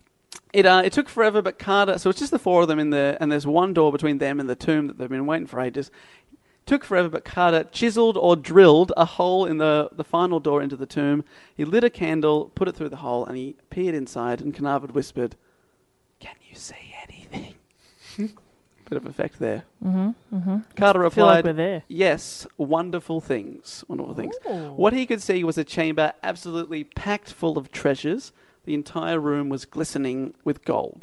It uh, it took forever, but Carter... So it's just the four of them in there, and there's one door between them and the tomb that they've been waiting for ages. Took forever, but Carter chiseled or drilled a hole in the, the final door into the tomb. He lit a candle, put it through the hole, and he peered inside, and Carnarvon whispered, "Can you see anything?" Bit of effect there. Mm-hmm, mm-hmm. Carter I feel like replied, we're there. "Yes, wonderful things, wonderful things." Ooh. What he could see was a chamber absolutely packed full of treasures. The entire room was glistening with gold.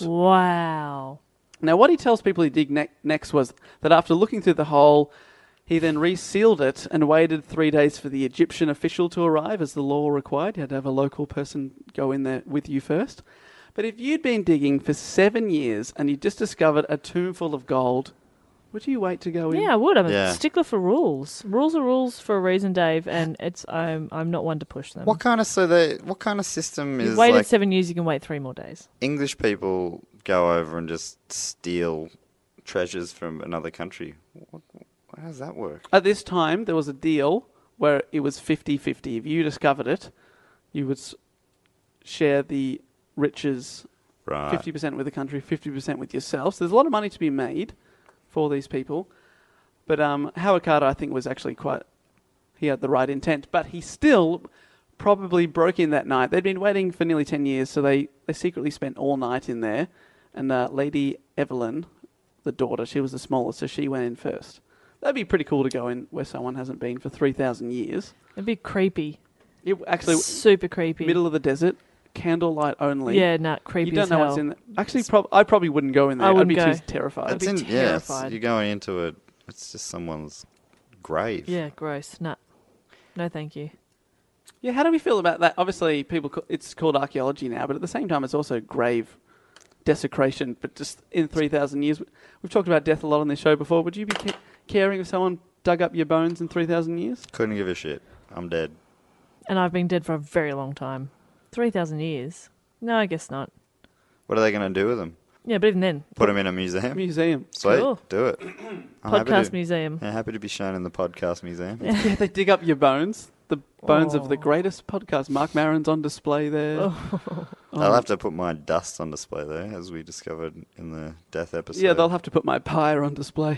Wow. Now, what he tells people he dig ne- next was that after looking through the hole, he then resealed it and waited three days for the Egyptian official to arrive, as the law required. You had to have a local person go in there with you first. But if you'd been digging for seven years and you just discovered a tomb full of gold, would you wait to go in? Yeah, I would. I'm Yeah. a stickler for rules. Rules are rules for a reason, Dave, and it's I'm I'm not one to push them. What kind of so they what kind of system You've is waited like seven years, you can wait three more days. English people go over and just steal treasures from another country? What, how does that work? At this time, there was a deal where it was fifty-fifty. If you discovered it, you would s- share the riches Right. fifty percent with the country, fifty percent with yourself. So there's a lot of money to be made for these people. But um, Howard Carter, I think, was actually quite... He had the right intent. But he still probably broke in that night. They'd been waiting for nearly ten years, so they, they secretly spent all night in there. And uh, Lady Evelyn, the daughter, she was the smallest, so she went in first. That'd be pretty cool to go in where someone hasn't been for three thousand years. It'd be creepy. It actually... Super creepy. Middle of the desert, candlelight only. Yeah, no, creepy You don't as know hell. what's in there. Actually, prob- I probably wouldn't go in there. I I'd wouldn't be go. too terrified. I'd It's be in, yeah, it's- terrified. you're going into it. It's just someone's grave. Yeah, gross. No. No, thank you. Yeah, how do we feel about that? Obviously, people ca- it's called archaeology now, but at the same time, it's also grave desecration. But just in three thousand years, we've talked about death a lot on this show before. Would you be ca- caring if someone dug up your bones in three thousand years? Couldn't give a shit. I'm dead. And I've been dead for a very long time. three thousand years? No, I guess not. What are they going to do with them? Yeah, but even then. Put them in a museum? Museum. Sweet, Cool. do it. I'm happy Podcast to- museum. Yeah, happy to be shown in the podcast museum. Yeah, they dig up your bones. The bones of the Oh. greatest podcast. Mark Maron's on display there. Oh. I'll have to put my dust on display there, as we discovered in the death episode. Yeah, they'll have to put my pyre on display.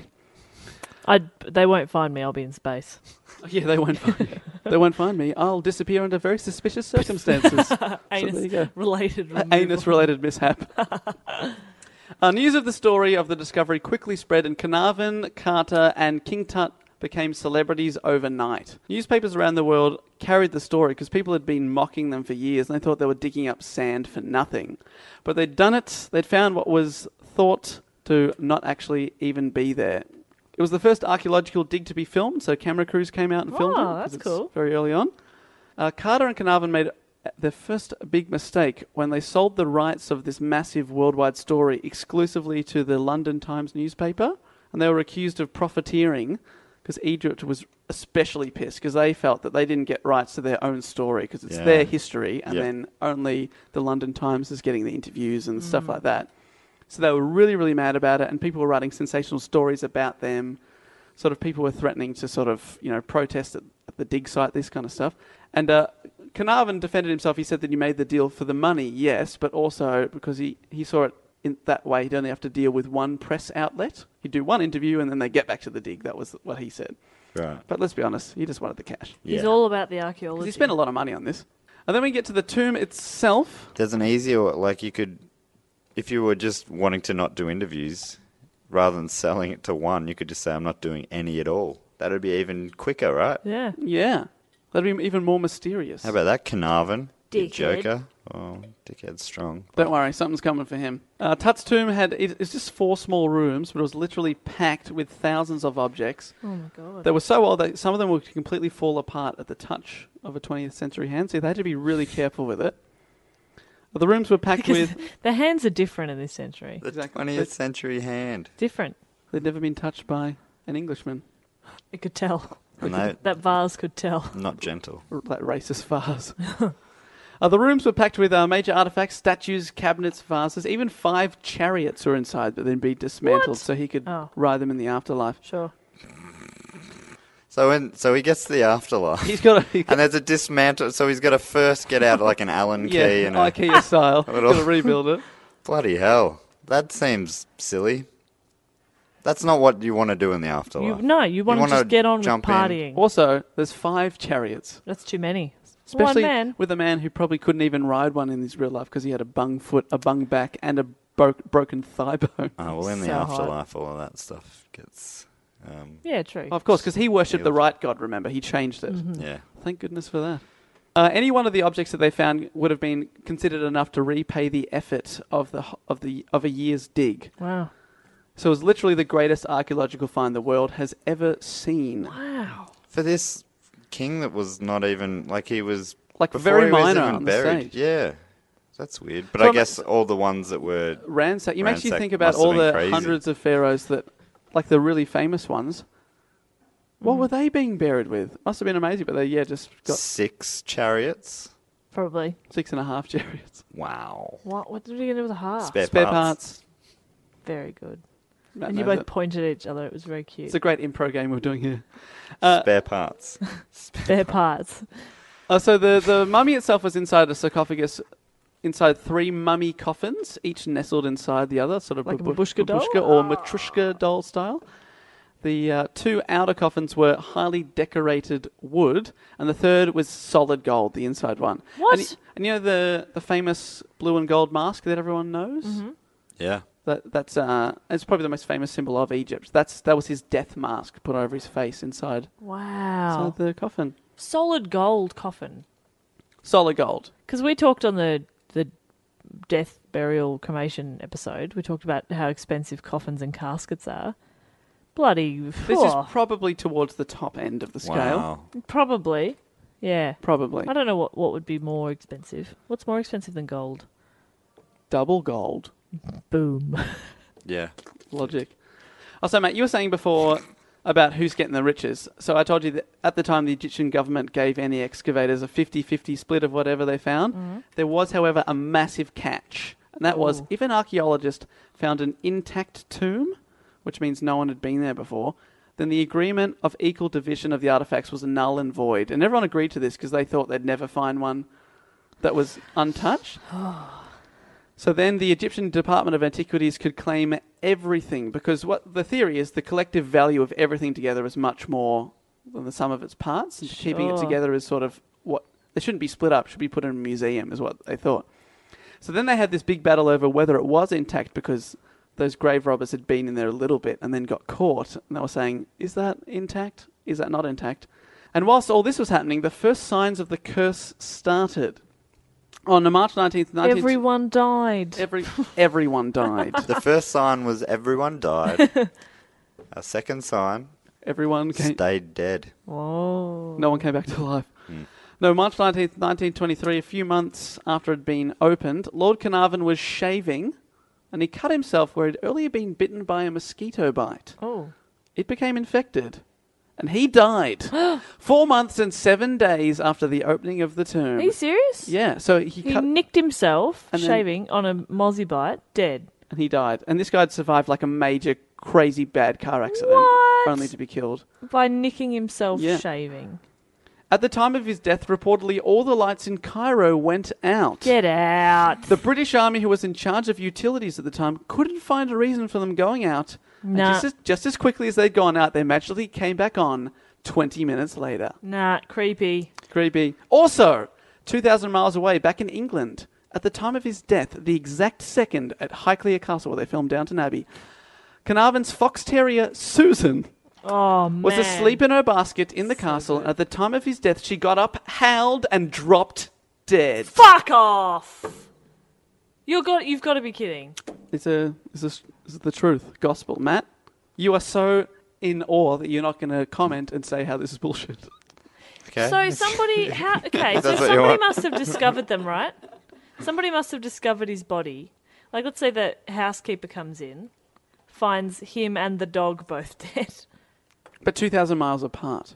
I'd, they won't find me. I'll be in space. Yeah, they won't find they won't find me. I'll disappear under very suspicious circumstances. So there you go. Anus-related removal. Anus-related mishap. uh, news of the story of the discovery quickly spread, and Carnarvon, Carter, and King Tut became celebrities overnight. Newspapers around the world carried the story because people had been mocking them for years, and they thought they were digging up sand for nothing. But they'd done it. They'd found what was thought to not actually even be there. It was the first archaeological dig to be filmed, so camera crews came out and filmed Oh, it. 'cause that's it's cool. Very early on. Uh, Carter and Carnarvon made their first big mistake when they sold the rights of this massive worldwide story exclusively to the London Times newspaper, and they were accused of profiteering because Egypt was especially pissed because they felt that they didn't get rights to their own story because it's Yeah. their history, and Yep. then only the London Times is getting the interviews and stuff like that. So they were really, really mad about it, and people were writing sensational stories about them. Sort of people were threatening to sort of, you know, protest at, at the dig site, this kind of stuff. And uh, Carnarvon defended himself. He said that he made the deal for the money, yes, but also because he, he saw it in that way. He'd only have to deal with one press outlet. He'd do one interview and then they get back to the dig. That was what he said. Right. But let's be honest, he just wanted the cash. He's Yeah. all about the 'Cause archaeology. he spent a lot of money on this. And then we get to the tomb itself. There's an easier, like you could, if you were just wanting to not do interviews, rather than selling it to one, you could just say, I'm not doing any at all. That would be even quicker, right? Yeah. Yeah. That'd be even more mysterious. How about that, Carnarvon? You Dickhead. joker. Oh, dickhead's strong. Don't worry, something's coming for him. Uh, Tut's tomb had, it, it's just four small rooms, but it was literally packed with thousands of objects. Oh my god. They were so old that some of them would completely fall apart at the touch of a twentieth century hand, so they had to be really careful with it. The rooms were packed Because with... the hands are different in this century. The Exactly. twentieth century hand. Different. They'd never been touched by an Englishman. It could tell. And they, That vase could tell. not gentle. R- That racist vase. uh, the rooms were packed with uh, major artifacts, statues, cabinets, vases. Even five chariots were inside, but then be dismantled What? so he could Oh. ride them in the afterlife. Sure. So when so he gets to the afterlife, He's got a... and there's a dismantle. So he's got to first get out like an Allen key yeah, and a IKEA style. a little- Got to rebuild it. bloody hell. That seems silly. That's not what you want to do in the afterlife. You, no, you want to wanna just get on with jump in. partying. Also, there's five chariots. That's too many. Especially One man. with a man who probably couldn't even ride one in his real life because he had a bung foot, a bung back, and a bro- broken thigh bone. Oh, well, in the So hot. afterlife, all of that stuff gets. Um, Yeah, true. Of course, because he worshipped the Healed. right god, remember? He changed it. yeah. Thank goodness for that. Uh, any one of the objects that they found would have been considered enough to repay the effort of the of the of a year's dig. Wow. So it was literally the greatest archaeological find the world has ever seen. Wow. For this king that was not even like he was Like before very he was minor even on the buried. stage. Yeah, that's weird. But So I I'm- guess all the ones that were Ransack. You makes you Ransack think about must have all been the crazy. hundreds of pharaohs that, like the really famous ones. What were they being buried with? Must have been amazing, but they yeah just got six chariots. Probably. six and a half chariots. Wow. What? What did we do with a half? Spare, Spare parts. parts. Very good. Matt And you knows both it. pointed at each other. It was very cute. It's a great impro game we're doing here. Uh, Spare parts. Spare parts. Uh, so the, the mummy itself was inside a sarcophagus, inside three mummy coffins, each nestled inside the other, sort of Like a babu- babushka doll? or Matryoshka doll style. The uh, two outer coffins were highly decorated wood, and the third was solid gold, the inside one. What? And, y- and you know the, the famous blue and gold mask that everyone knows? Mm-hmm. Yeah. That that's uh, it's probably the most famous symbol of Egypt. That's that was his death mask put over his face inside, Wow. inside the coffin. Solid gold coffin. Solid gold. Because we talked on the the death, burial, cremation episode. We talked about how expensive coffins and caskets are. Bloody. This phew. is probably towards the top end of the scale. Wow. Probably. Yeah. Probably I don't know what, what would be more expensive. What's more expensive than gold? double gold. Boom. Yeah. Logic. Also, Matt, you were saying before about who's getting the riches. So I told you that at the time the Egyptian government gave any excavators a fifty-fifty split of whatever they found. There was, however, a massive catch. And that was Ooh. if an archaeologist found an intact tomb, which means no one had been there before, then the agreement of equal division of the artifacts was null and void. And everyone agreed to this because they thought they'd never find one that was untouched. So then the Egyptian Department of Antiquities could claim everything because what the theory is the collective value of everything together is much more than the sum of its parts. And keeping it Sure. together is sort of what they shouldn't be split up, should be put in a museum is what they thought. So then they had this big battle over whether it was intact because those grave robbers had been in there a little bit and then got caught. And they were saying, is that intact? Is that not intact? And whilst all this was happening, the first signs of the curse started. On March nineteenth, nineteen... Everyone died. Every, everyone died. The first sign was everyone died. A second sign, Everyone came... stayed dead. Whoa. No one came back to life. No, March nineteenth, nineteen twenty-three, a few months after it had been opened, Lord Carnarvon was shaving and he cut himself where he'd earlier been bitten by a mosquito bite. Oh. It became infected and he died four months and seven days after the opening of the tomb. Are you serious? Yeah, so he, He cut nicked himself And then- shaving on a mozzie bite, dead. and he died. And this guy had survived like a major, crazy bad car accident, What? only to be killed. By nicking himself Yeah. shaving. At the time of his death, reportedly all the lights in Cairo went out. Get out. The British Army, who was in charge of utilities at the time, couldn't find a reason for them going out. And Nah. just, as, just as quickly as they'd gone out, they magically came back on twenty minutes later. Nah, creepy. Creepy. Also, two thousand miles away, back in England, at the time of his death, the exact second at Highclere Castle, where they filmed Downton Abbey, Carnarvon's fox terrier, Susan, Oh, man. was asleep in her basket in the castle. And at the time of his death, she got up, howled, and dropped dead. Fuck off! You're got, you've got to be kidding. It's a, it's a, it's the truth, gospel. Matt, you are so in awe that you're not going to comment and say how this is bullshit. Okay. So somebody, how, okay, so That's what you somebody want. must have discovered them, right? Somebody must have discovered his body. Like, let's say the housekeeper comes in, finds him and the dog both dead. But two thousand miles apart.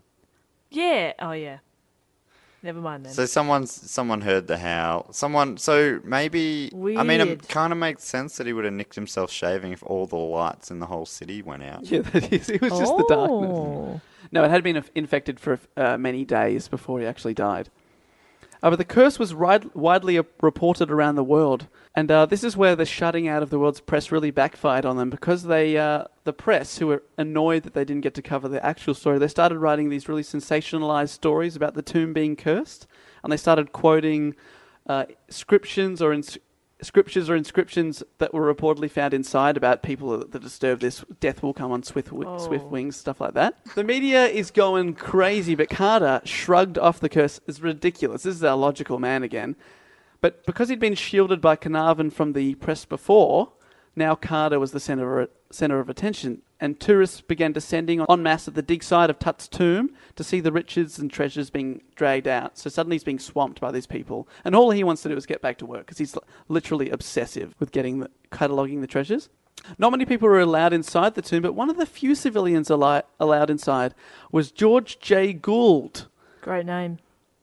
Yeah. Oh, yeah. Never mind then. So someone's someone heard the howl. Someone. So maybe. I mean, Weird. it kind of makes sense that he would have nicked himself shaving if all the lights in the whole city went out. Yeah, that is. It was just the darkness. Oh. No, it had been inf- infected for uh, many days before he actually died. Uh, but the curse was rid- widely uh, reported around the world. And uh, this is where the shutting out of the world's press really backfired on them, because they, uh, the press, who were annoyed that they didn't get to cover the actual story, they started writing these really sensationalized stories about the tomb being cursed. And they started quoting uh, inscriptions or ins- scriptures or inscriptions that were reportedly found inside about people that, that disturb this. Death will come on swift, wi- Oh. swift wings, stuff like that. The media is going crazy, but Carter shrugged off the curse as ridiculous. This is our logical man again. But because he'd been shielded by Carnarvon from the press before, now Carter was the centre of, centre of attention. And tourists began descending en masse at the dig site of Tut's tomb to see the riches and treasures being dragged out. So suddenly he's being swamped by these people. And all he wants to do is get back to work, because he's literally obsessive with getting the, cataloguing the treasures. Not many people were allowed inside the tomb, but one of the few civilians alli- allowed inside was George J. Gould. Great name.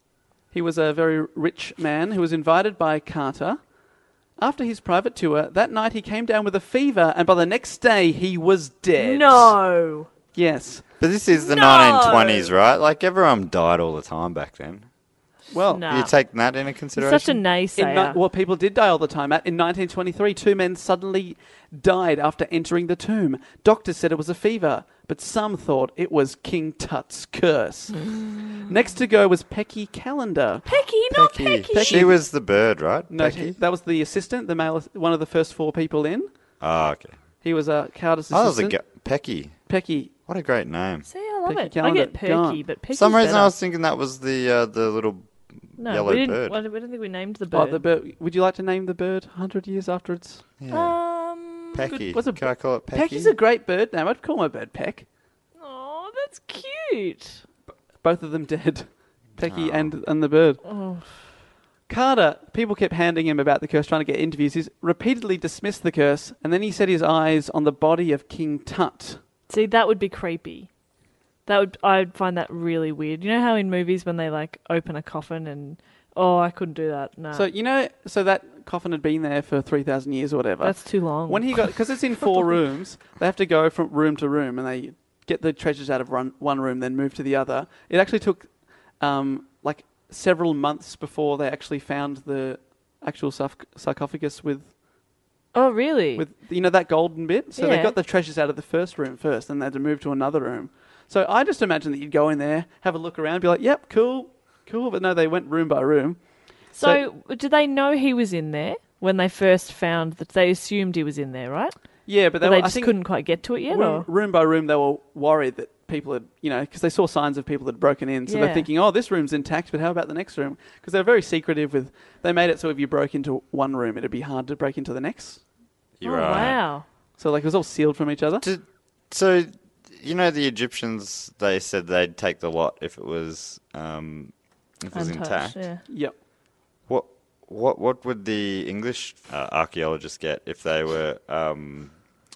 He was a very rich man who was invited by Carter. After his private tour, that night he came down with a fever, and by the next day he was dead. No. Yes. But this is the No. nineteen twenties, right? Like everyone died all the time back then. Well, Nah. You take that into He's consideration. such a in naysayer. ni- well, people did die all the time. At- In nineteen twenty-three, two men suddenly died after entering the tomb. Doctors said it was a fever, but some thought it was King Tut's curse. Next to go was Pecky Callender. Pecky, not Pecky. Pecky. She was the bird, right? No, Pecky? that was the assistant, the male, one of the first four people in. Oh, okay. He was a Carter's Oh, that was a assistant. g- Pecky. Pecky. What a great name. See, I love Pecky it. I Calendar, get perky, gone. but For Pecky's some reason, better. I was thinking that was the uh, the little no, yellow we didn't, bird. I don't think we named the Oh, bird. the bird. Would you like to name the bird one hundred years after it's... yeah. Um, Pecky. what's a- Can I call it Pecky? Pecky's a great bird name. I'd call my bird Peck. oh, that's cute. Both of them dead. Pecky Oh. and, and the bird. Oh, Carter, people kept handing him about the curse, trying to get interviews. He's repeatedly dismissed the curse, and then he set his eyes on the body of King Tut. see, that would be creepy. That would I'd find that really weird. You know how in movies when they like open a coffin and oh, I couldn't do that. No, So, you know, so that coffin had been there for three thousand years or whatever. that's too long. When he got, because it's in four rooms, they have to go from room to room, and they get the treasures out of one, one room, then move to the other. It actually took um, like several months before they actually found the actual sarc- sarcophagus with, oh, really? with you know, that golden bit. So they Yeah. got the treasures out of the first room first, and they had to move to another room. So I just imagine that you'd go in there, have a look around, be like, "Yep, cool, cool." But no, they went room by room. so, did they know he was in there when they first found that? They assumed he was in there, right? Yeah, but they, But they were, I just think couldn't quite get to it yet. room, Or? room by room, they were worried that people had, you know, because they saw signs of people had broken in. So Yeah. they're thinking, oh, this room's intact, but how about the next room? Because they're very secretive with, they made it so if you broke into one room, it'd be hard to break into the next. You're oh, right. wow. So like it was all sealed from each other. Did, so, you know, the Egyptians, they said they'd take the lot if it was um, If it was Untouched, intact. yeah. Yep. What what what would the English uh, archaeologists get if they were um,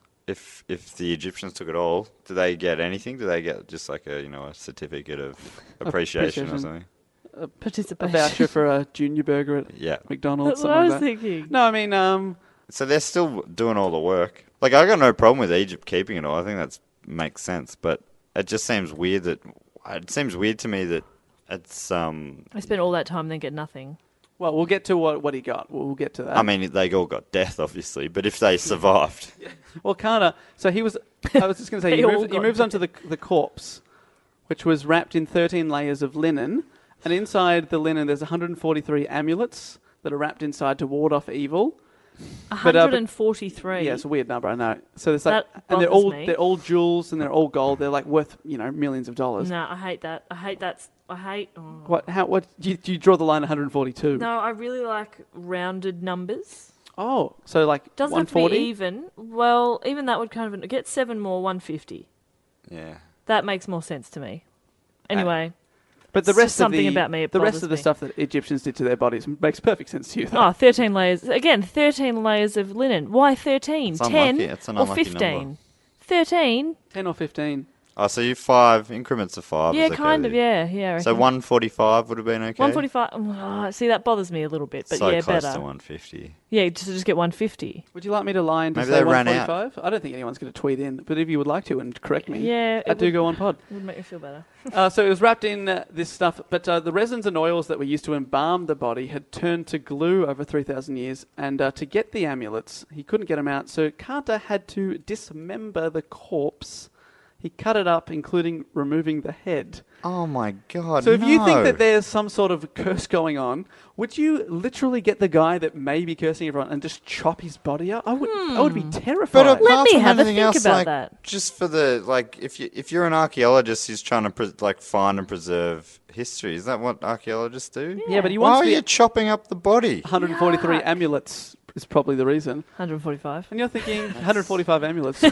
if if the Egyptians took it all? Do they get anything? Do they get just like a you know a certificate of appreciation or Appreciation. something? A Participation. voucher for a junior burger at Yeah. McDonald's. That's what I was something like that. thinking. No, I mean, um, So they're still doing all the work. Like I got no problem with Egypt keeping it all. I think that makes sense. But it just seems weird that it seems weird to me that it's um. I spent all that time and then get nothing. well, we'll get to what, what he got. We'll, we'll get to that. I mean, they all got death, obviously. But if they survived, Well, Carter, so he was, I was just going to say, They he, all moves, he got moves on to the, the corpse, which was wrapped in thirteen layers of linen. And inside the linen, there's one hundred forty-three amulets that are wrapped inside to ward off evil. But, uh, but- one hundred forty-three. Yeah, it's a weird number, I know. So there's like, That and they're bothers all me. they're all jewels and they're all gold. They're like worth you know millions of dollars. No, I hate that. I hate that. I hate. Oh. What? How? What? Do you, do you draw the line at one hundred forty-two? No, I really like rounded numbers. Oh, so like Doesn't have to be one forty. even. Well, even that would kind of get seven more one fifty. yeah. That makes more sense to me. Anyway, But the It's rest just something of the, about me, it the rest bothers of the me. stuff that Egyptians did to their bodies makes perfect sense to you. Though. oh, thirteen layers. Again, thirteen layers of linen. Why thirteen? It's ten unlucky. It's an or unlucky fifteen? number. thirteen? Ten or fifteen. Oh, so you five increments of five. Yeah, is okay kind with of, you. yeah. yeah. I So reckon. one forty-five would have been okay. one forty-five. Oh, see, that bothers me a little bit, but so yeah, close better. to one fifty. Yeah, just, just get one fifty. Would you like me to lie and Maybe just say they ran out. one forty-five? I don't think anyone's going to tweet in, but if you would like to and correct me, Yeah, I it do would, go on pod. would make me feel better. Uh, so it was wrapped in uh, this stuff, but uh, the resins and oils that were used to embalm the body had turned to glue over three thousand years, and uh, to get the amulets, he couldn't get them out, so Carter had to dismember the corpse. He cut it up, including removing the head. Oh my god! So if you think no. that there's some sort of curse going on, would you literally get the guy that may be cursing everyone and just chop his body up? I would. I would be terrified. But Let apart me from have a anything think else, about like, that. just for the like, if you if you're an archaeologist who's trying to pre- like find and preserve history, is that what archaeologists do? yeah, but he Why wants are the you chopping up the body? one hundred forty-three amulets is probably the reason. one hundred forty-five. And you're thinking one hundred forty-five amulets.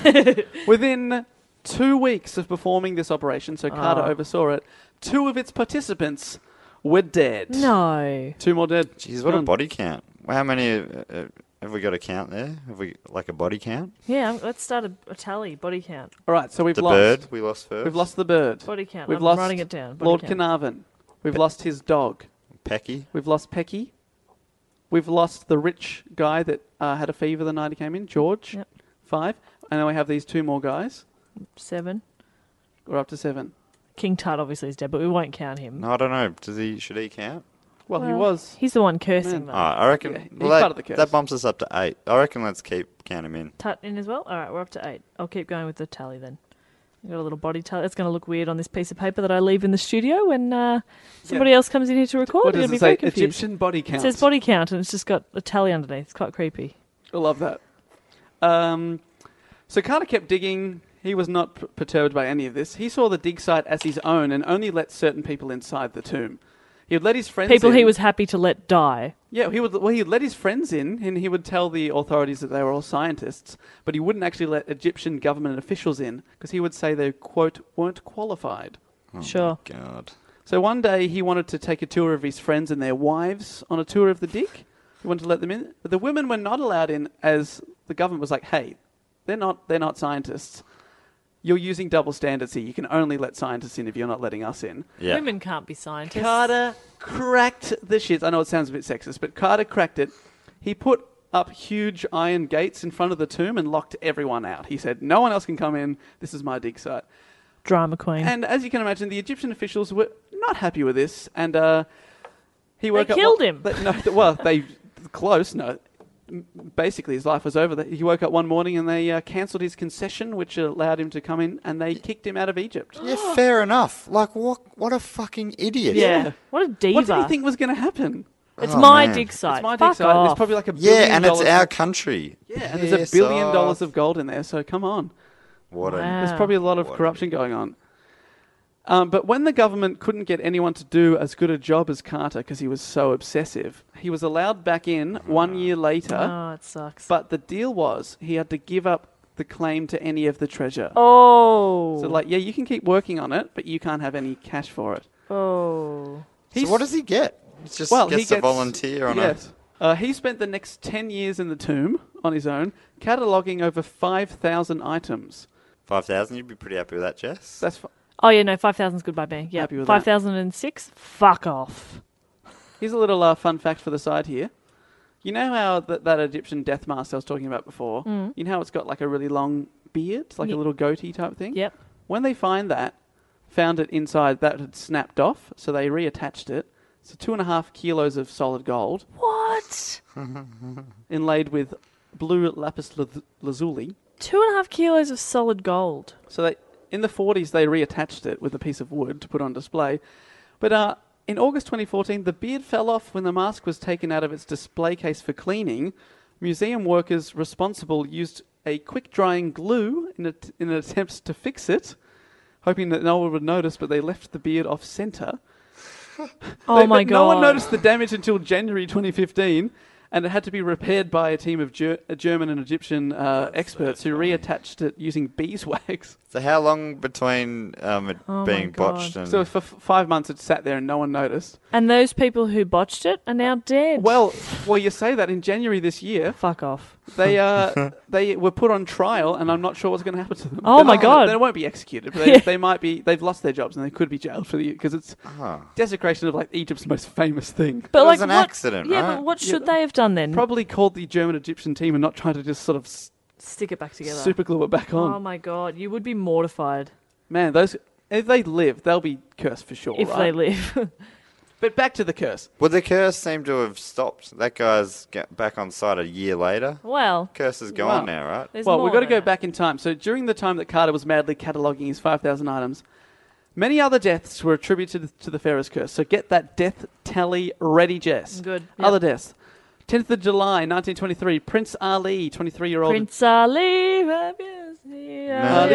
Within two weeks of performing this operation, so Carter Oh. oversaw it, two of its participants were dead. No. Two more dead. Jeez, what a Gone. body count! Well, how many uh, uh, have we got a count there? Have we like a body count? Yeah, let's start a, a tally. Body count. All right, so we've The lost. bird we lost first. We've lost the bird. Body count. We've I'm lost writing it down. Body Lord count. Carnarvon. We've lost his dog. Pecky. We've lost Pecky. We've lost the rich guy that uh, had a fever the night he came in, George. Yep. Five. And then we have these two more guys. Seven. We're up to seven. King Tut obviously is dead, but we won't count him. No, I don't know. Does he? Should he count? Well, he Well, was. He's the one cursing Man. though. Oh, I reckon Yeah, he's well, that, part of the curse. that bumps us up to eight. I reckon let's keep count him in. Tut in as well? Alright, we're up to eight. I'll keep going with the tally then. I've got a little body tally. It's going to look weird on this piece of paper that I leave in the studio when uh, somebody else comes in here to record. What You're does gonna it be very say? confused. Egyptian body count. It says body count and it's just got a tally underneath. It's quite creepy. I love that. Um, so Carter kept digging. He was not p- perturbed by any of this. He saw the dig site as his own and only let certain people inside the tomb. He would let his friends People in. he was happy to let die. Yeah, he would. Well, he would let his friends in, and he would tell the authorities that they were all scientists. But he wouldn't actually let Egyptian government officials in because he would say they quote weren't qualified. Oh Sure. My God. So one day he wanted to take a tour of his friends and their wives on a tour of the dig. He wanted to let them in, but the women were not allowed in, as the government was like, "Hey, they're not. They're not scientists. You're using double standards here. You can only let scientists in if you're not letting us in." Yeah. Women can't be scientists. Carter cracked the shit. I know it sounds a bit sexist, but Carter cracked it. He put up huge iron gates in front of the tomb and locked everyone out. He said, "No one else can come in. This is my dig site." Drama queen. And as you can imagine, the Egyptian officials were not happy with this, and uh, he woke up. killed one- him. They, no, th- well, they close. No, M- basically his life was over. He woke up one morning and they uh, cancelled his concession, which allowed him to come in, and they kicked him out of Egypt. Yeah, fair enough. Like, what? What a fucking idiot. yeah. What a diva. What did he think was going to happen? It's Oh, my man. dig site. It's my dig Fuck site. off. There's probably like a billion Yeah, and it's dollars- our country. Yeah, and there's a Piss billion off. dollars of gold in there. So come on. What Wow. a There's probably a lot of What? corruption going on. Um, but when the government couldn't get anyone to do as good a job as Carter because he was so obsessive, he was allowed back in one year later. Oh, it sucks. But the deal was he had to give up the claim to any of the treasure. oh. So, like, yeah, you can keep working on it, but you can't have any cash for it. Oh. So He's- what does he get? He just Well, gets he gets to volunteer on yes. Uh, he spent the next ten years in the tomb on his own, cataloguing over five thousand items. a five thousand. You'd be pretty happy with that, Jess. That's. F- Oh, yeah, no, five thousand's good by me. Yeah, Happy with that. five thousand six? Fuck off. Here's a little uh, fun fact for the side here. You know how th- that Egyptian death mask I was talking about before? Mm. You know how it's got like a really long beard, like Ye- a little goatee type thing? Yep. When they find that, found it inside, that had snapped off, so they reattached it. So two and a half kilos of solid gold, What? inlaid with blue lapis laz- lazuli. Two and a half kilos of solid gold. So they, in the forties, they reattached it with a piece of wood to put on display. But uh, in August twenty fourteen, the beard fell off when the mask was taken out of its display case for cleaning. Museum workers responsible used a quick-drying glue in, a t- in an attempt to fix it, hoping that no one would notice, but they left the beard off-centre. Oh They- my but god. No one noticed the damage until January twenty fifteen, and it had to be repaired by a team of Ger- German and Egyptian uh, experts who reattached it using beeswax. So how long between um, it Oh my being God. botched and... So for f- five months it sat there and no one noticed. And those people who botched it are now dead. Well, well, you say that in January this year, fuck off. they uh, they were put on trial, and I'm not sure what's going to happen to them. Oh They're my not gonna- God. They won't be executed, but they, Yeah. they might be. They've lost their jobs, and they could be jailed for the year because it's Oh. desecration of like Egypt's most famous thing. But It like was an what, accident, Yeah, right? but what Yeah. should they have done then? Probably called the German Egyptian team and not trying to just sort of s- Stick it back together. super glue it back on. Oh my god, you would be mortified Man, those if they live, they'll be cursed for sure. if right? they live. But back to the curse. Well, the curse seemed to have stopped. That guy's get back on site a year later. well, Curse is gone Wow. now, right? there's Well, more we've got to than go that. back in time. So during the time that Carter was madly cataloguing his five thousand items, many other deaths were attributed to the Pharaoh's curse. So get that death tally ready, Jess. Good. Yep. Other deaths. tenth of July, nineteen twenty-three, Prince Ali, twenty-three-year-old. Prince Ali, Ali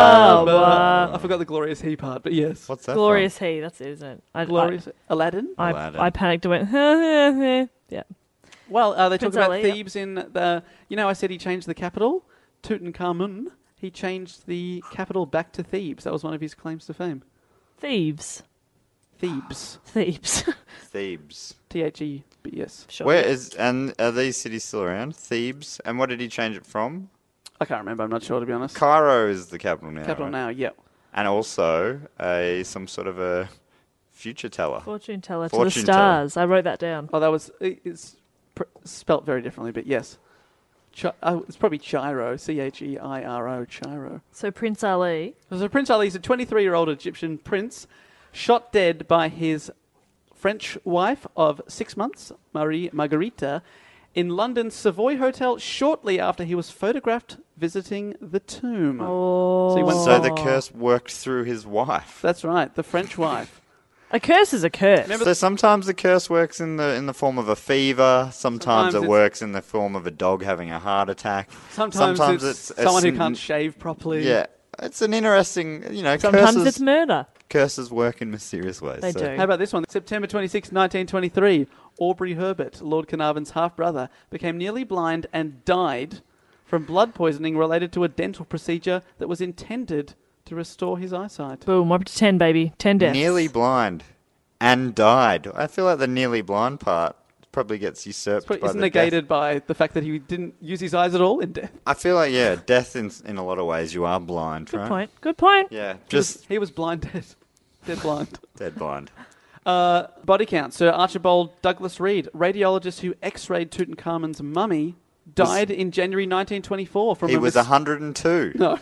Baba. I forgot the glorious he part, but yes. What's that Glorious he, that's it, isn't it? I, Glorious Aladdin? I, Aladdin. I, I panicked and went, yeah. Well, uh, they Prince talk about Ali, yeah. Thebes in the... You know I said he changed the capital? Tutankhamun. He changed the capital back to Thebes. That was one of his claims to fame. Thieves. Thebes. Thieves. from? Thebes. T H E B S. Sure. Where is... And are these cities still around? Thebes. And what did he change it from? I can't remember. I'm not sure, to be honest. Cairo is the capital now, Capital right? now, yeah. And also a some sort of a future teller. Fortune teller to Fortune the teller. stars. I wrote that down. Oh, that was... it- It's pr- spelt very differently, but yes. Chi- oh, it's probably Chiro. C H E I R O. Chiro. So Prince Ali. So Prince Ali is a twenty-three-year-old Egyptian prince shot dead by his French wife of six months, Marie Margarita, in London's Savoy Hotel shortly after he was photographed visiting the tomb. Oh. So he went- So the curse worked through his wife. That's right, the French wife. A curse is a curse. Remember- So sometimes the curse works in the in the form of a fever. Sometimes, Sometimes it it's- works in the form of a dog having a heart attack. Sometimes, Sometimes it's, it's a someone who sn- can't shave properly. Yeah, it's an interesting, you know, Sometimes curses, it's murder. curses work in mysterious ways. They so. do. How about this one? September twenty-sixth, nineteen twenty-three. Aubrey Herbert, Lord Carnarvon's half-brother, became nearly blind and died from blood poisoning related to a dental procedure that was intended to restore his eyesight. Boom, up to ten, baby. Ten deaths. Nearly blind and died. I feel like the nearly blind part probably gets usurped But by isn't the negated death. by the fact that he didn't use his eyes at all in death. I feel like, yeah, death in in a lot of ways, you are blind, Good right? point. Good point. Yeah, He was- just he was blind dead. Dead blind. dead blind. Uh, body count. Sir Archibald Douglas Reed, radiologist who x-rayed Tutankhamun's mummy, died in January nineteen twenty-four from He a was mys- one hundred and two. no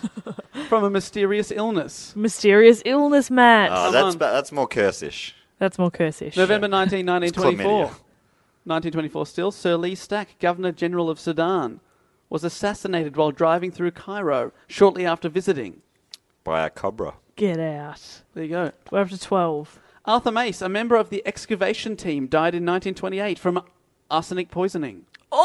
from a mysterious illness. Mysterious illness, Matt. Oh, Come that's on. ba- that's more curse-ish. That's more curse-ish. November nineteenth, nineteen twenty-four. chlamydia. nineteen twenty-four still. Sir Lee Stack, Governor General of Sudan, was assassinated while driving through Cairo shortly after visiting. By a cobra. Get out. There you go. We're up to twelve. Arthur Mace, a member of the excavation team, died in nineteen twenty-eight from arsenic poisoning.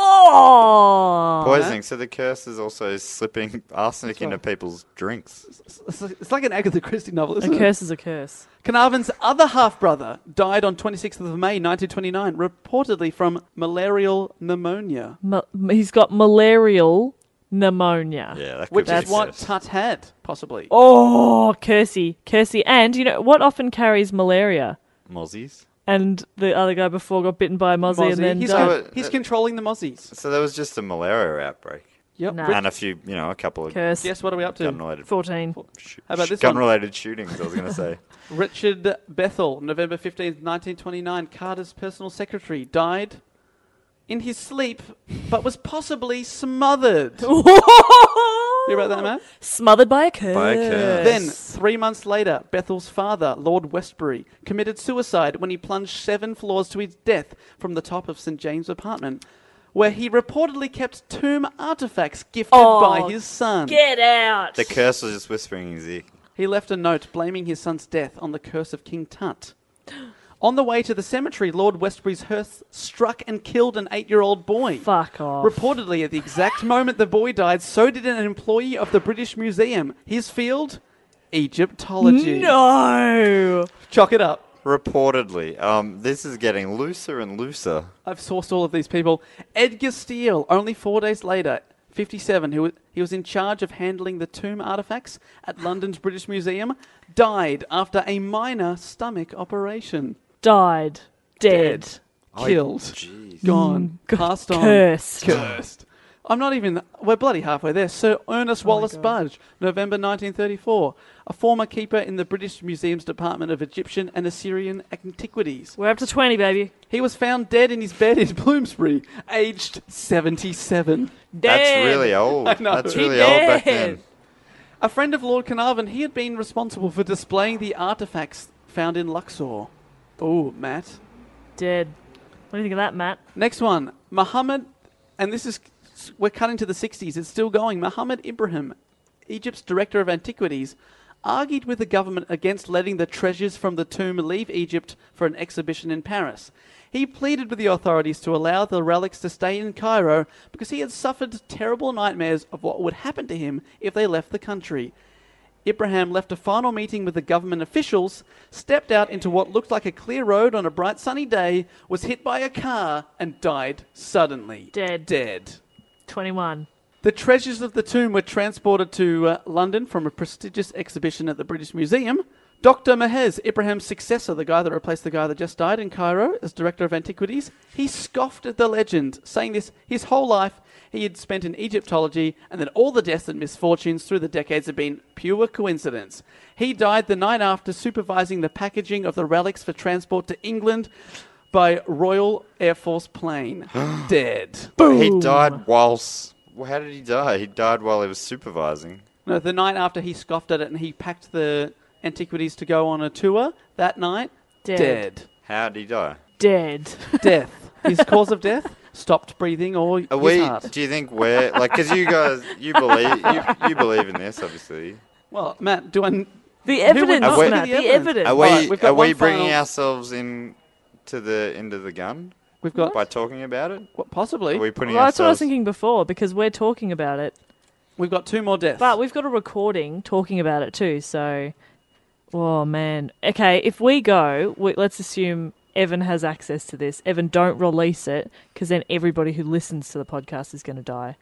Oh! Poisoning. So the curse is also slipping arsenic That's into right. people's drinks. It's, it's like- it's like an Agatha Christie novel, A isn't it? curse is a curse. Carnarvon's other half-brother died on twenty-sixth of May, nineteen twenty-nine, reportedly from malarial pneumonia, Ma- he's got malarial pneumonia. Yeah, that could which be is a what curse. Tut had, possibly. Oh, cursey, cursey. And, you know, what often carries malaria? Mozzies. And the other guy before got bitten by a mozzie, Mozzie. and then he's, died. Oh, con- he's controlling the mozzies. So there was just a malaria outbreak. Yep. Nah. And a few, you know, a couple of Curse. Yes, what are we up to? gun-related, fourteen. sh- How about this gun-related shootings, I was going to say. Richard Bethel, November fifteenth, nineteen twenty-nine, Carter's personal secretary, died in his sleep, but was possibly smothered. You hear about that, Matt? Smothered by a curse. By a curse. Then, three months later, Bethel's father, Lord Westbury, committed suicide when he plunged seven floors to his death from the top of Saint James' apartment, where he reportedly kept tomb artifacts gifted Oh, by his son. Get out. The curse was just whispering in his ear. He left a note blaming his son's death on the curse of King Tut. On the way to the cemetery, Lord Westbury's hearse struck and killed an eight-year-old boy. Fuck off. Reportedly, at the exact moment the boy died, so did an employee of the British Museum. His field? Egyptology. No. Chalk it up. Reportedly. Um, this is getting looser and looser. I've sourced all of these people. Edgar Steele, only four days later, fifty-seven, who he was in charge of handling the tomb artifacts at London's British Museum, died after a minor stomach operation. Died. Dead. Dead. Killed. Jeez. Gone. Passed on. Cursed. Cursed. I'm not even... We're bloody halfway there. Sir Ernest Wallace Budge, November nineteen thirty-four. A former keeper in the British Museum's Department of Egyptian and Assyrian Antiquities. We're up to twenty, baby. He was found dead in his bed in Bloomsbury, aged seventy-seven. Dead. That's really old. I know. That's He really old back dead. then. A friend of Lord Carnarvon, he had been responsible for displaying the artifacts found in Luxor. Oh, Matt. Dead. What do you think of that, Matt? Next one. Muhammad, and this is... We're cutting to the sixties. It's still going. Muhammad Ibrahim, Egypt's director of antiquities, argued with the government against letting the treasures from the tomb leave Egypt for an exhibition in Paris. He pleaded with the authorities to allow the relics to stay in Cairo because he had suffered terrible nightmares of what would happen to him if they left the country. Ibrahim left a final meeting with the government officials, stepped out into what looked like a clear road on a bright sunny day, was hit by a car, and died suddenly. Dead. Dead. twenty-one. The treasures of the tomb were transported to uh, London from a prestigious exhibition at the British Museum. Doctor Mehez, Ibrahim's successor, the guy that replaced the guy that just died in Cairo as Director of Antiquities, he scoffed at the legend, saying this his whole life he had spent in Egyptology and that all the deaths and misfortunes through the decades had been pure coincidence. He died the night after supervising the packaging of the relics for transport to England by Royal Air Force plane. Dead. He died whilst... Well, how did he die? He died while he was supervising. No, the night after he scoffed at it and he packed the antiquities to go on a tour that night, Dead. dead. How did he die? Dead. Death. His cause of death? Stopped breathing or Are his we? heart. Do you think we're like? Because you guys, you believe, you, you believe in this, obviously. Well, Matt, do I... n- The Who evidence, would not Matt. be The the evidence. Are we? Alright, we've got are we one bringing final- ourselves in to the end of the gun We've got... by talking about it? What, possibly. Are we putting Well, that's what I was ourselves? thinking before, because we're talking about it. We've got two more deaths. But we've got a recording talking about it too, so... Oh, man. Okay, if we go, we, let's assume Evan has access to this. Evan, don't release it, because then everybody who listens to the podcast is going to die.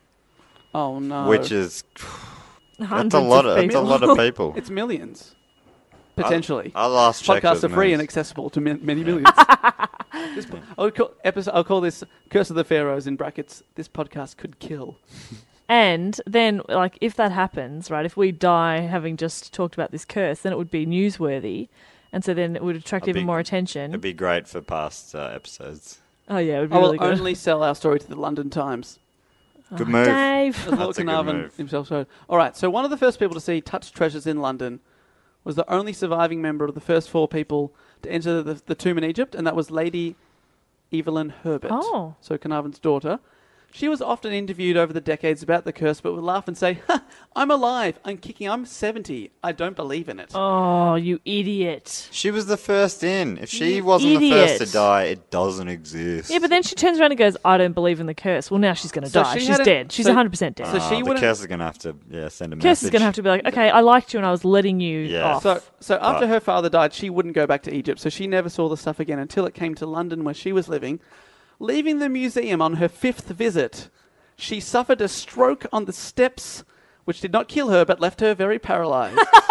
Oh, no. Which is that's Hundreds a lot of of that's a people. lot of people. It's millions. Potentially. Our last check Podcasts was are free and millions. accessible to mi- many millions. this, po- I'll, call, episode, I'll call this Curse of the Pharaohs in brackets. This podcast could kill. And then, like, if that happens, right, if we die having just talked about this curse, then it would be newsworthy. And so then it would attract That'd even be- more attention. It'd be great for past uh, episodes. Oh, yeah, it would be I will really good. only sell our story to the London Times. Good Oh, move. Dave. As Lord That's a good Carnarvon move. himself showed. All right, so one of the first people to see Tut's treasures in London was the only surviving member of the first four people to enter the, the tomb in Egypt, and that was Lady Evelyn Herbert. Oh. So Carnarvon's daughter. She was often interviewed over the decades about the curse, but would laugh and say, ha, I'm alive, I'm kicking, I'm seventy. I don't believe in it. Oh, you idiot. She was the first in. If she You wasn't the first idiot. to die, it doesn't exist. Yeah, but then she turns around and goes, I don't believe in the curse. Well, now she's going to So die. she She's had a- dead. She's so- one hundred percent dead. so Ah, she the wouldn't- curse is gonna have to yeah send a Curse message. is going to have to be like, okay, I liked you and I was letting you Yeah. off. So, so after But- her father died, she wouldn't go back to Egypt, so she never saw the stuff again until it came to London where she was living. Leaving the museum on her fifth visit, she suffered a stroke on the steps, which did not kill her but left her very paralyzed.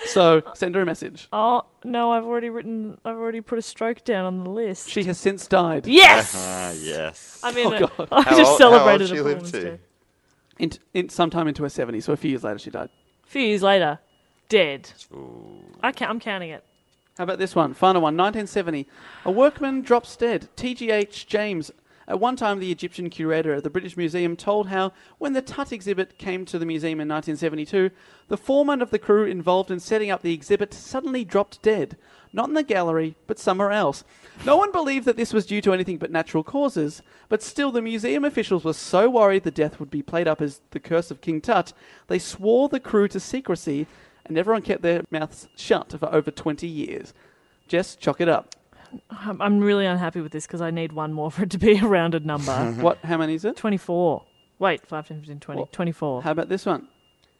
So send her a message. Oh no, I've already written. I've already put a stroke down on the list. She has since died. Yes. Ah, yes. I mean, Oh, uh, God. I How just old- celebrated how a old she lived performance to? too. In, in sometime into her seventies, so a few years later she died. A few years later, dead. Ooh. I ca- I'm counting it. How about this one? Final one. nineteen seventy. A workman drops dead. T G H James, at one time the Egyptian curator at the British Museum, told how when the Tut exhibit came to the museum in nineteen seventy-two, the foreman of the crew involved in setting up the exhibit suddenly dropped dead. Not in the gallery, but somewhere else. No one believed that this was due to anything but natural causes, but still the museum officials were so worried the death would be played up as the curse of King Tut, they swore the crew to secrecy, and everyone kept their mouths shut for over twenty years. Jess, chalk it up. I'm, I'm really unhappy with this because I need one more for it to be a rounded number. What? How many is it? twenty-four. Wait, five, ten, fifteen, twenty. What? twenty-four. How about this one?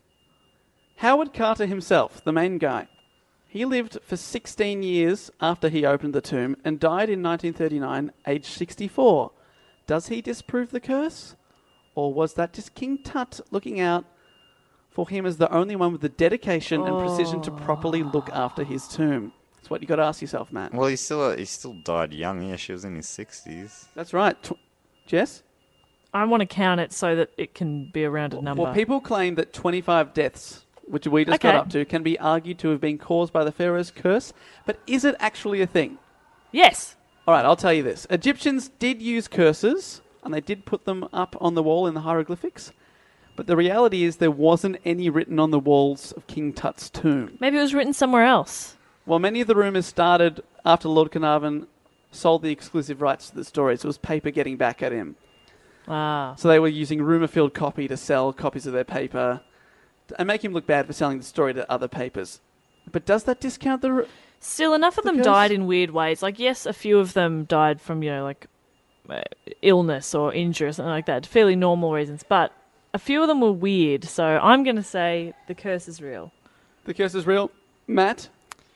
Howard Carter himself, the main guy. He lived for sixteen years after he opened the tomb and died in nineteen thirty-nine, aged sixty-four. Does he disprove the curse? Or was that just King Tut looking out for him as the only one with the dedication and precision to properly look after his tomb? That's what you got to ask yourself, Matt. Well, he still he still died young. Yeah, she was in his sixties. That's right. Tw- Jess? I want to count it so that it can be a rounded number. Well, people claim that twenty-five deaths, which we just got Okay. up to, can be argued to have been caused by the Pharaoh's curse. But is it actually a thing? Yes. All right, I'll tell you this. Egyptians did use curses, and they did put them up on the wall in the hieroglyphics. But the reality is there wasn't any written on the walls of King Tut's tomb. Maybe it was written somewhere else. Well, many of the rumours started after Lord Carnarvon sold the exclusive rights to the stories. It was paper getting back at him. Ah. So they were using rumour-filled copy to sell copies of their paper and make him look bad for selling the story to other papers. But does that discount the... r- Still, enough of them Because- died in weird ways. Like, yes, a few of them died from, you know, like uh, illness or injury or something like that. Fairly normal reasons. But a few of them were weird. So I'm going to say the curse is real. The curse is real? Matt?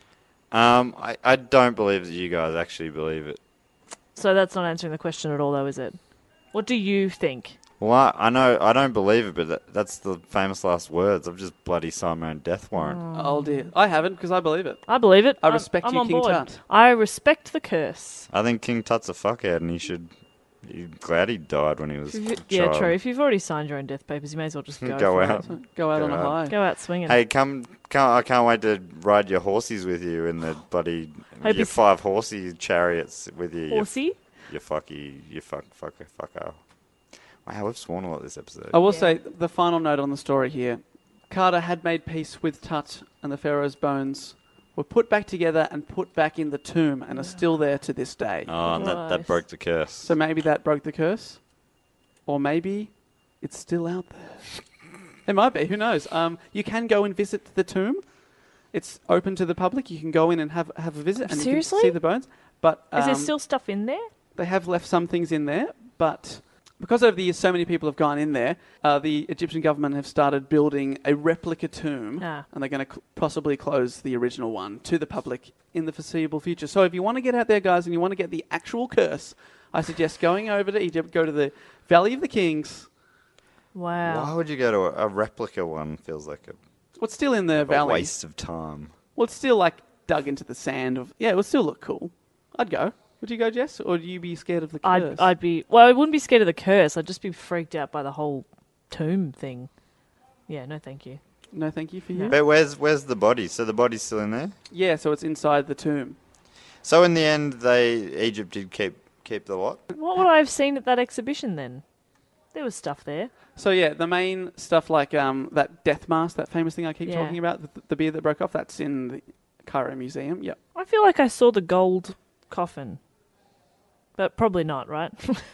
Um, I, I don't believe that you guys actually believe it. So that's not answering the question at all, though, is it? What do you think? Well, I, I know I don't believe it, but that, that's the famous last words. I've just bloody signed my own death warrant. Oh, dear. I haven't, because I believe it. I believe it. I I'm- respect I'm you, on King board. Tut. I respect the curse. I think King Tut's a fuckhead, and he should. He's glad he died when he was. If a you- yeah, child. true. If you've already signed your own death papers, you may as well just go, Go for out. it. So go out Go on a out. high. Go out swinging. Hey, come, come! I can't wait to ride your horsies with you in the bloody Hope your it's- five horsey chariots with you. You, Horsey? you fucky, you fuck, fucker, fucker. Wow, we've sworn a lot this episode. I will Yeah. say, the final note on the story here. Carter had made peace with Tut, and the Pharaoh's bones were put back together and put back in the tomb and are still there to this day. Oh, and that, Nice. that broke the curse. So maybe that broke the curse? Or maybe it's still out there. It might be, who knows? Um, you can go and visit the tomb. It's open to the public. You can go in and have, have a visit and you Seriously? can see the bones. But Is there um, still stuff in there? they have left some things in there, but because over the years so many people have gone in there, uh, the Egyptian government have started building a replica tomb, Ah. and they're going to cl- possibly close the original one to the public in the foreseeable future. So if you want to get out there, guys, and you want to get the actual curse, I suggest going over to Egypt, go to the Valley of the Kings. Wow. Why would you go to a, a replica one? Feels like a, What's still in the a valley? waste of time. Well, it's still like dug into the sand of. Yeah, it would still look cool. I'd go. Would you go, Jess, or would you be scared of the curse? I'd, I'd be... Well, I wouldn't be scared of the curse. I'd just be freaked out by the whole tomb thing. Yeah, no thank you. No, thank you for you. But where's where's the body? So the body's still in there. Yeah, so it's inside the tomb. So in the end, they Egypt did keep keep the lot. What would I have seen at that exhibition then? There was stuff there. So yeah, the main stuff like um, that death mask, that famous thing I keep Yeah. talking about, the, the beer that broke off, that's in the Cairo Museum. Yep. I feel like I saw the gold coffin. But probably not, right?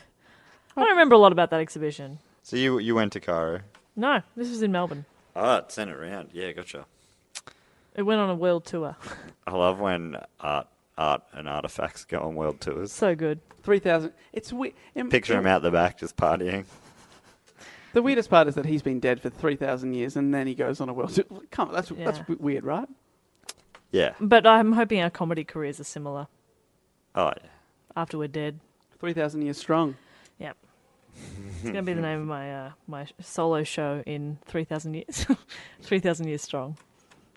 I don't remember a lot about that exhibition. So you you went to Cairo. No, this was in Melbourne. Oh, sent it around. Yeah, gotcha. It went on a world tour. I love when art art and artifacts go on world tours. So good. three thousand. It's we- im- Picture him out the back just partying. The weirdest part is that he's been dead for three thousand years and then he goes on a world tour. Come on, that's, that's Yeah. w- weird, right? Yeah. But I'm hoping our comedy careers are similar Oh yeah. after we're dead. three thousand years strong. Yep. It's going to be the name of my uh, my solo show in three thousand years. three thousand years strong.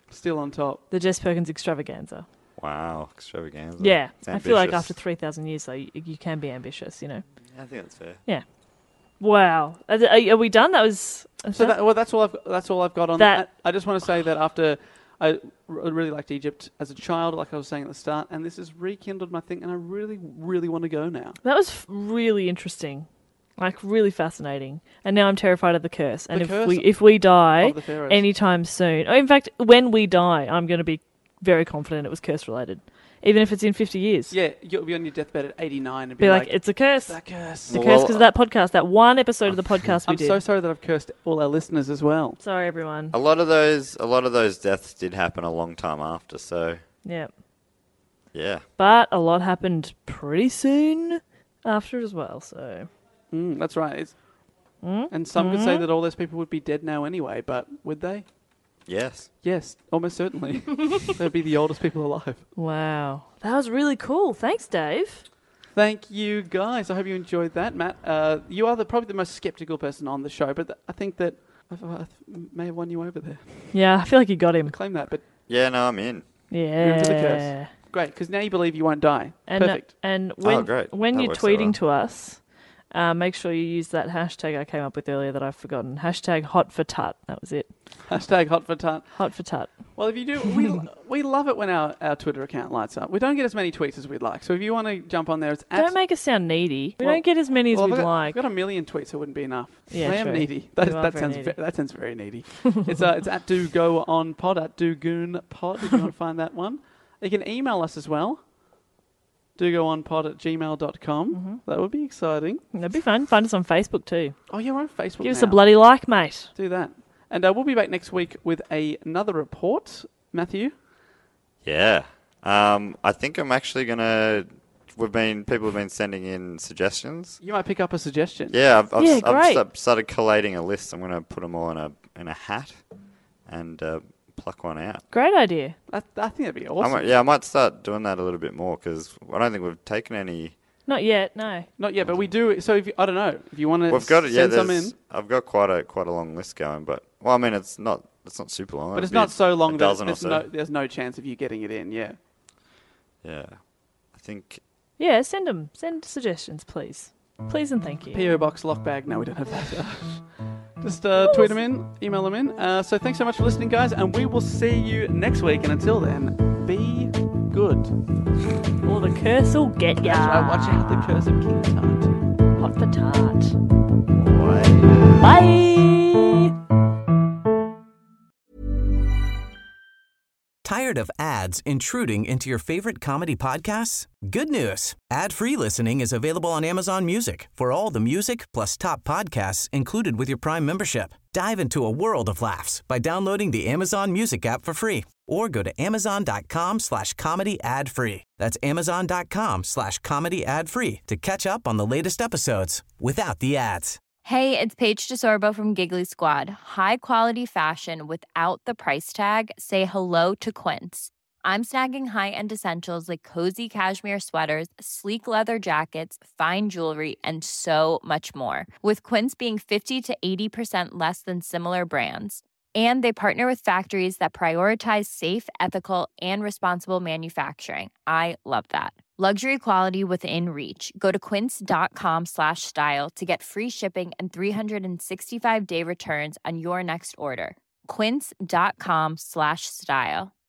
Still on top. The Jess Perkins extravaganza. Wow, extravaganza. Yeah. It's I feel like ambitious. after three thousand years, though, you, you can be ambitious, you know. Yeah, I think that's fair. Yeah. Wow. Are, are, are we done? That was... So that, well, that's all I've that's all I've got on That- that. I just want to say that after I r- really liked Egypt as a child, like I was saying at the start, and this has rekindled my thing, and I really, really want to go now. That was f- really interesting. Like, really fascinating. And now I'm terrified of the curse. And The if curse we if we die of the pharaohs. anytime soon... Oh, in fact, when we die, I'm going to be very confident it was curse-related. Even if it's in fifty years. Yeah, you'll be on your deathbed at eighty-nine and Be, be, like, it's a curse. that curse. It's a Well, curse because of that podcast, that one episode of the podcast we I'm did. so sorry that I've cursed all our listeners as well. Sorry, everyone. A lot of those, a lot of those deaths did happen a long time after. So Yeah. yeah, But a lot happened pretty soon after as well, so... Mm, that's right. It's, Mm? and some could say Mm-hmm. that all those people would be dead now anyway, but would they? yes. Yes, almost certainly. They'd be the oldest people alive. Wow. That was really cool. Thanks, Dave. Thank you, guys. I hope you enjoyed that, Matt. Uh, you are the, probably the most skeptical person on the show, but th- I think that I, I may have won you over there. Yeah, I feel like you got him. Claim that, but Yeah, no, I'm in. Yeah. into the curse. great, because now you believe you won't die. And, uh, Perfect. and when, Oh, great. when That you're works out tweeting well. to us, uh, make sure you use that hashtag I came up with earlier that I've forgotten. Hashtag hot for tut. That was it. Hashtag hot for tut. Hot for tut. Well, if you do, we we love it when our, our Twitter account lights up. We don't get as many tweets as we'd like. So if you want to jump on there, it's at Don't make us sound needy. We Well- don't get as many as well, we'd I've got, like. I've got a million tweets, so it wouldn't be enough. Yeah, I am true. needy. That, You are that very sounds needy. ve- that sounds very needy. it's uh, it's at do go on pod at do goon pod if you want to find that one. You can email us as well. do go on pod at gmail dot com. Mm-hmm. That would be exciting. That'd be fun. Find us on Facebook too. Oh yeah, we're on Facebook. Give us now. a bloody like, mate. Do that. And uh, we'll be back next week with a, another report. Matthew? Yeah. Um, I think I'm actually gonna. We've been people have been sending in suggestions. You might pick up a suggestion. Yeah, I've, I've, Yeah, s- I've great. sta- started collating a list. I'm gonna put them all in a in a hat and uh, pluck one out. Great idea. I, I think that'd be I awesome. might, yeah, I might start doing that a little bit more because I don't think we've taken any. Not yet, no. Not yet, but we do. So if you, I don't know if you want to We've got it. Yeah, send some there's- in, I've got quite a quite a long list going, but well, I mean, it's not it's not super long. but It'll it's be not so a long that dozen or there's so. no, there's no chance of you getting it in. Yeah. Yeah, I think. Yeah, send them. Send suggestions, please. Please and thank you. P O Box lock bag. No, we don't have that. Just uh, tweet them in, email them in. Uh, so thanks so much for listening, guys, and we will see you next week. And until then, be good. Or the curse will get ya. That's right, watch out the curse of King Tut. Hot for tart. Bye. Bye. Tired of ads intruding into your favorite comedy podcasts? Good news. Ad-free listening is available on Amazon Music for all the music plus top podcasts included with your Prime membership. Dive into a world of laughs by downloading the Amazon Music app for free or go to amazon.com slash comedy ad free. That's amazon.com slash comedy ad free to catch up on the latest episodes without the ads. Hey, it's Paige DeSorbo from Giggly Squad. High quality fashion without the price tag. Say hello to Quince. I'm snagging high-end essentials like cozy cashmere sweaters, sleek leather jackets, fine jewelry, and so much more. With Quince being fifty to eighty percent less than similar brands. And they partner with factories that prioritize safe, ethical, and responsible manufacturing. I love that. Luxury quality within reach. Go to quince.com slash style to get free shipping and three sixty-five day returns on your next order. Quince.com slash style.